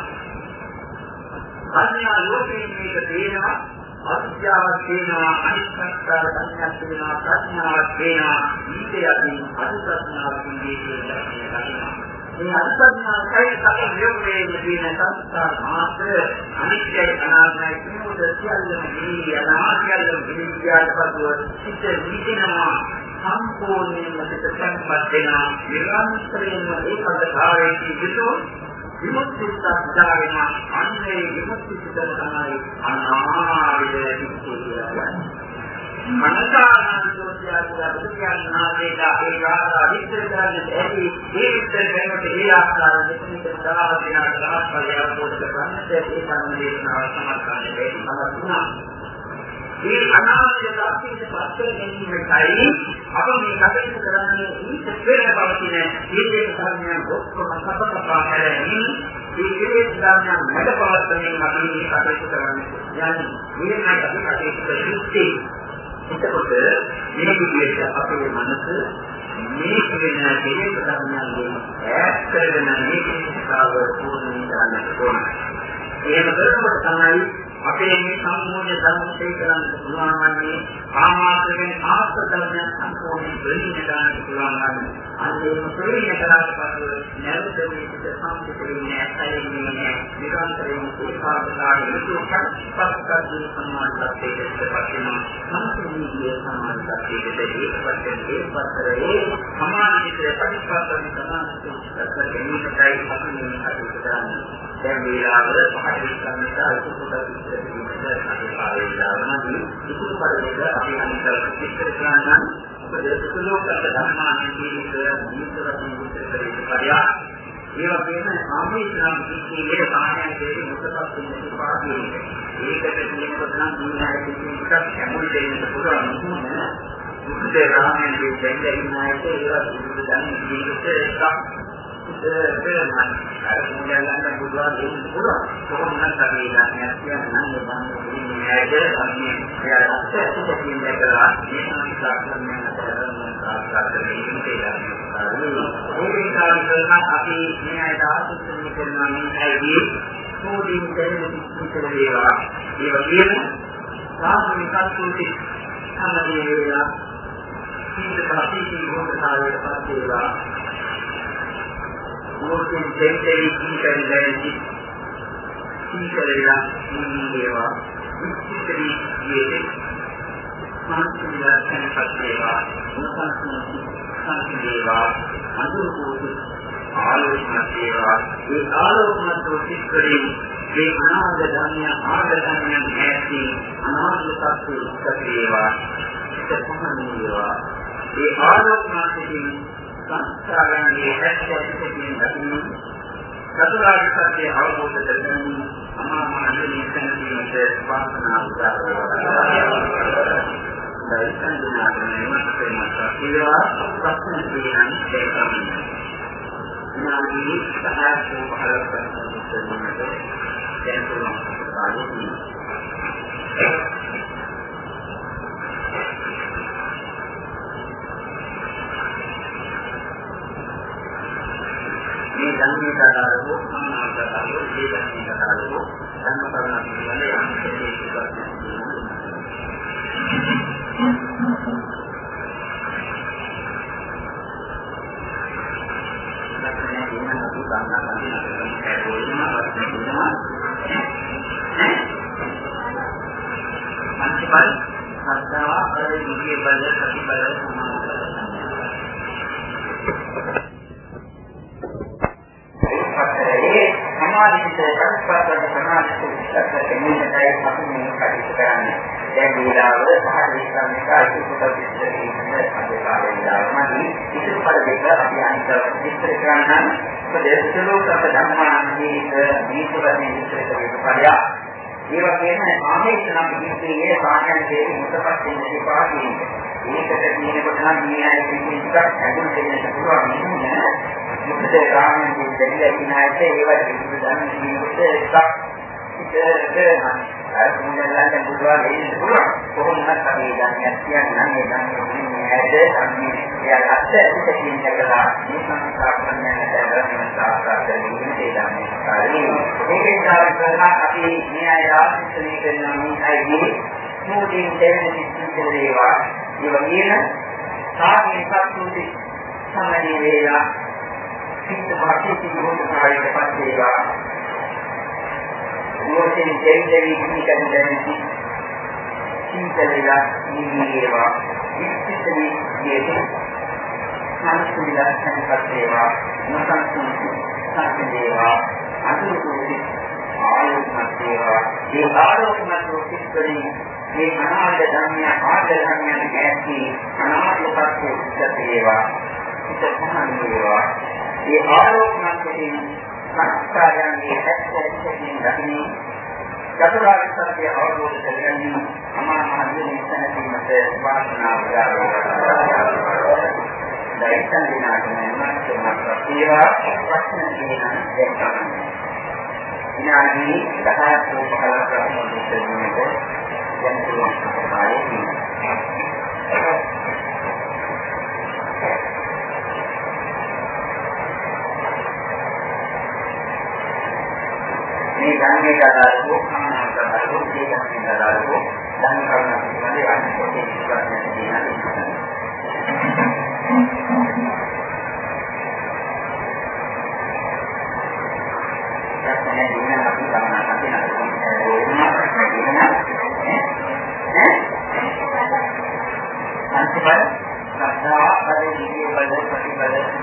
අන්‍ය ලෝකයේ මේක තේනවා අවිද්‍යාවක් තේනවා අනිත්‍යස්කාර සංඥාවක් තේනවා ප්‍රඥාවක් තේනවා ඊටයකින් අනුසස්නාවක් කියන්නේ මේ අනුසස්නාවයි තමයි ලෝකයේ තියෙන සංස්කාර මාත්‍ර අනිත්‍යයි අනාත්මයි කියනකොට සියල්ලම නිවි අනාත්මයල්ලම නිවියාට පසුව සිත් නිදිනවා සම්පූර්ණයෙන්ම පිටසක්පත් වෙන නිරන්තරයෙන්ම ඒකදකාරයේ විසෝ විමුක්තියක් දාගෙන අන්නේ විමුක්තිය තමයි අනාවිද කිසියන්නේ. මනසානන්දෝත්‍යාගය බුදුන්වහන්සේට ඒ ගාථා විස්තර කරන්නේ ඇයි ඒ විස්තර කරනකොට ඒ ආකාරයෙන් මෙතනට දාලා දෙන ගාථාවල අවබෝධ කරගන්නට ඒ සම්මේලනාව සමර්ථනය වෙනවා. මේ අනාත්මය අපිට පස්සේ ගැනීමයි අප මේ කටයුතු කරන්නේ ඊට පෙර පවතින ජීවිත ධර්මයන් ඔක්කොම සපකපා හැරෙමින් මේ ජීවිත ධර්මයන් මැඩපවත්වමින් අපි මේ කටයුතු කරන්නේ යන්නේ මේකයි අපි කටයුතු කරන්නේ. එතකොට මේ විදිහට අපේ මනස මේ කියන ජීවිත ධර්මයන්ගෙන් ඈත් කරගෙන මේ කිසිකාව පූර්ණ කරන්නට ඕන. එහෙම කරනකොට තමයි අපේ මේ සම්මෝධය ධර්මයේ කරන්න පුළුවන් වන්නේ ආමාත්‍රයෙන් ආස්ත ධර්මයන් සම්පූර්ණ වෙලින් ගන්න පුළුවන් වන්නේ. අන්නේ මොකෙන්නේ කරාට පස්සේ නැවත මේක සම්පූර්ණයෙන් ඇයින්නේ නිරන්තරයෙන් උත්සාහකාරී විශ්වාසපත්කදී සම්මානකත්වයට පත්වෙනවා. සම්පූර්ණීය සම්මානකත්වයට ඒකපත් ඒ පතරේ සමානිතේ පරිපස්සන සමානකත්වයට ගැනීමයි අපි මේ කටයුතු කරන්නේ. දැන් වේලාවල පහළ කරන්නට උපකරණ ඉස්සරහින් අපි පාරේ යාවනදී ඉතුරු පරිදි අපි අනිත් විස්තර කරනවා සුලෝකත ධර්මාන්තයේ ජීවිතවලින් මුත්තේ පරියා ඒ වගේම සාමීචනම් කිසිමේ සාහනයේ මුත්තපත් වෙන පාඩියේ ඒකට කියනකොට නම් දුන්නාට එකක් හැමුල් දෙන්න පුළුවන් නුනේ මුත්තේ රාමයේ දෙන්නේ ඉන්නයිට ඒවා දුරු ගන්න ජීවිතේ එකක් දෙන්න අර මුලයන්ට බුදුන් දෙන්න පුළුවන් කොහොමද අපි යන්නේ කියන්නේ නම් බඳ දෙන්නේ අපි එයාට ඇත්තට කියන්නේ කරා මේ සංස්කාරයෙන් අපි මේ අයට ආශිර්වාද කරනවා මේකයි මොදින් දෙන්නේ ඉස්සර වේවා ඒ වගේම සාහිත්‍ය කල්පෝටි සම්බන්ධ වේවා සීල ප්‍රතිචි භෝතකාරයේ පස්වේවා මොකෙන් දෙන්නේ ඉස්සරදැයි සීකරේලා නිවේවා ඉස්තරී යේ සංස්කෘතියෙන් පස්වේවා මොකක්ද සංකේවා අනුකූල ආලෝකන සේවා ඒ ආලෝකන ප්‍රතික්‍රිය මේ අනාගත ධර්මය ආගතන්යන් ඇති අනාගත සත්‍යේවා සත්‍යමනියවා ඒ ආලෝකනකින් සංස්කාරයන්ගේ හැක්කැතින් දකින්න චතුරාර්ය සත්‍ය අවබෝධ කරගන්න අමාමහණෙනි සංකීර්ණයේ වාසනා උදාහරණයක් දැන් දුන්නානේ මතකයි මතකීවා ප්‍රශ්න කියන දෙකම නාමී සහායක පහලක් කරනකොට දැන් තුනක් මේ ධර්මයේ කාරණෝ අනාගතවල මේ ධර්මයේ කාරණෝ ධර්මකරණ පිළිබඳ යම් කෙනෙක් මන්තිපල් සත්‍යාව අර ඉන්නේ බල ප්‍රතිබල සමාධිත සංස්කාරවල සමාධිත සත්‍යයේ අපි මේ කටයුතු කරන්නේ දැන් දීලාව සහ විස්තරණික අයිතිකතාවයේ අධිකාරියවමදී ඉතිරි පද දෙක අපි අනිත් විස්තර කරන්න ප්‍රදේශලෝක ධර්මාන්තයේ දීපවලින් විස්තර කරපු පරියා ඒ වගේම ආමේෂනම් කිසියේ සාහනයේ මුත්තපත් වෙන පාඩියේ ඒකට කියනකොට නම් මේ අය කිසි එකක් අඳුන දෙන්නට පුළුවන් නෙමෙයි මොකද රාමයේ දෙවියන් ඉනායත ඒවට කිසි දන්නේ කියනකොට එකක් ඒක මුලලන්න බුදුන් දෙන්න පුළුවන් කොහොමද අපි දන්නේ කියන්නේ නම් ඒ දන්නේ ඇද අපි එයාට ඇත්ත කියන්නකලා මේ සංස්කාරයන් දැනගන්න සාකච්ඡා කරන්නේ දන්නේ කාර්යය ඒකෙන් තමයි අපි මේ අය ආශිර්වාද කරනවා මේ අයගේ මොදින් දෙවෙනි සිද්ධිය වේවා ඒ වගේම සාමී සත්‍යෙ සම්මදී වේලා සිත් වාක්‍යයේ මොකද කාර්යයක් පස්සේවා මොකෙන් දෙවිදෙවි කිහිපෙන් දැනෙති සීතලලා නිවේවා ඉස්තිතලි යෙදී සංස්කෘතික සංකල්පේවා නොසන්සුන් සංකේවා අනුකූලී ආයෝජනේවා ඒ ආයෝජන ප්‍රතිස්පරි මේ අනාගත ධර්මය ආගත ධර්මයන් ඇති අනාගතපත් උත්සවේවා ඉතහානේවා ඒ ආයෝජනකෙන් සංස්කාරයන්ගේ හැක්කැතින් දකින්නේ චතුරාර්ය සත්‍ය අවබෝධ කරගන්න අමා මහ නිසනකීමට වාසනාව ලැබෙනවා. දැන් දිනාගෙන මාත් ප්‍රතිවා ප්‍රශ්න කියන දෙකම. ඉනාදී දහයක් පහළ ප්‍රශ්න දෙකකට යම් තුනක් පාරේ මේ ගානේ කතාවෝ කමනා කතාවෝ මේ ගානේ කතාවෝ දැන් කරන මොකද අනිත් කොටේ ඉස්සරහට තියෙනවා. දැන් දින අපි කමනා කතාවෝ අන්තිමට සත්‍යා පරිදි බල ප්‍රතිබල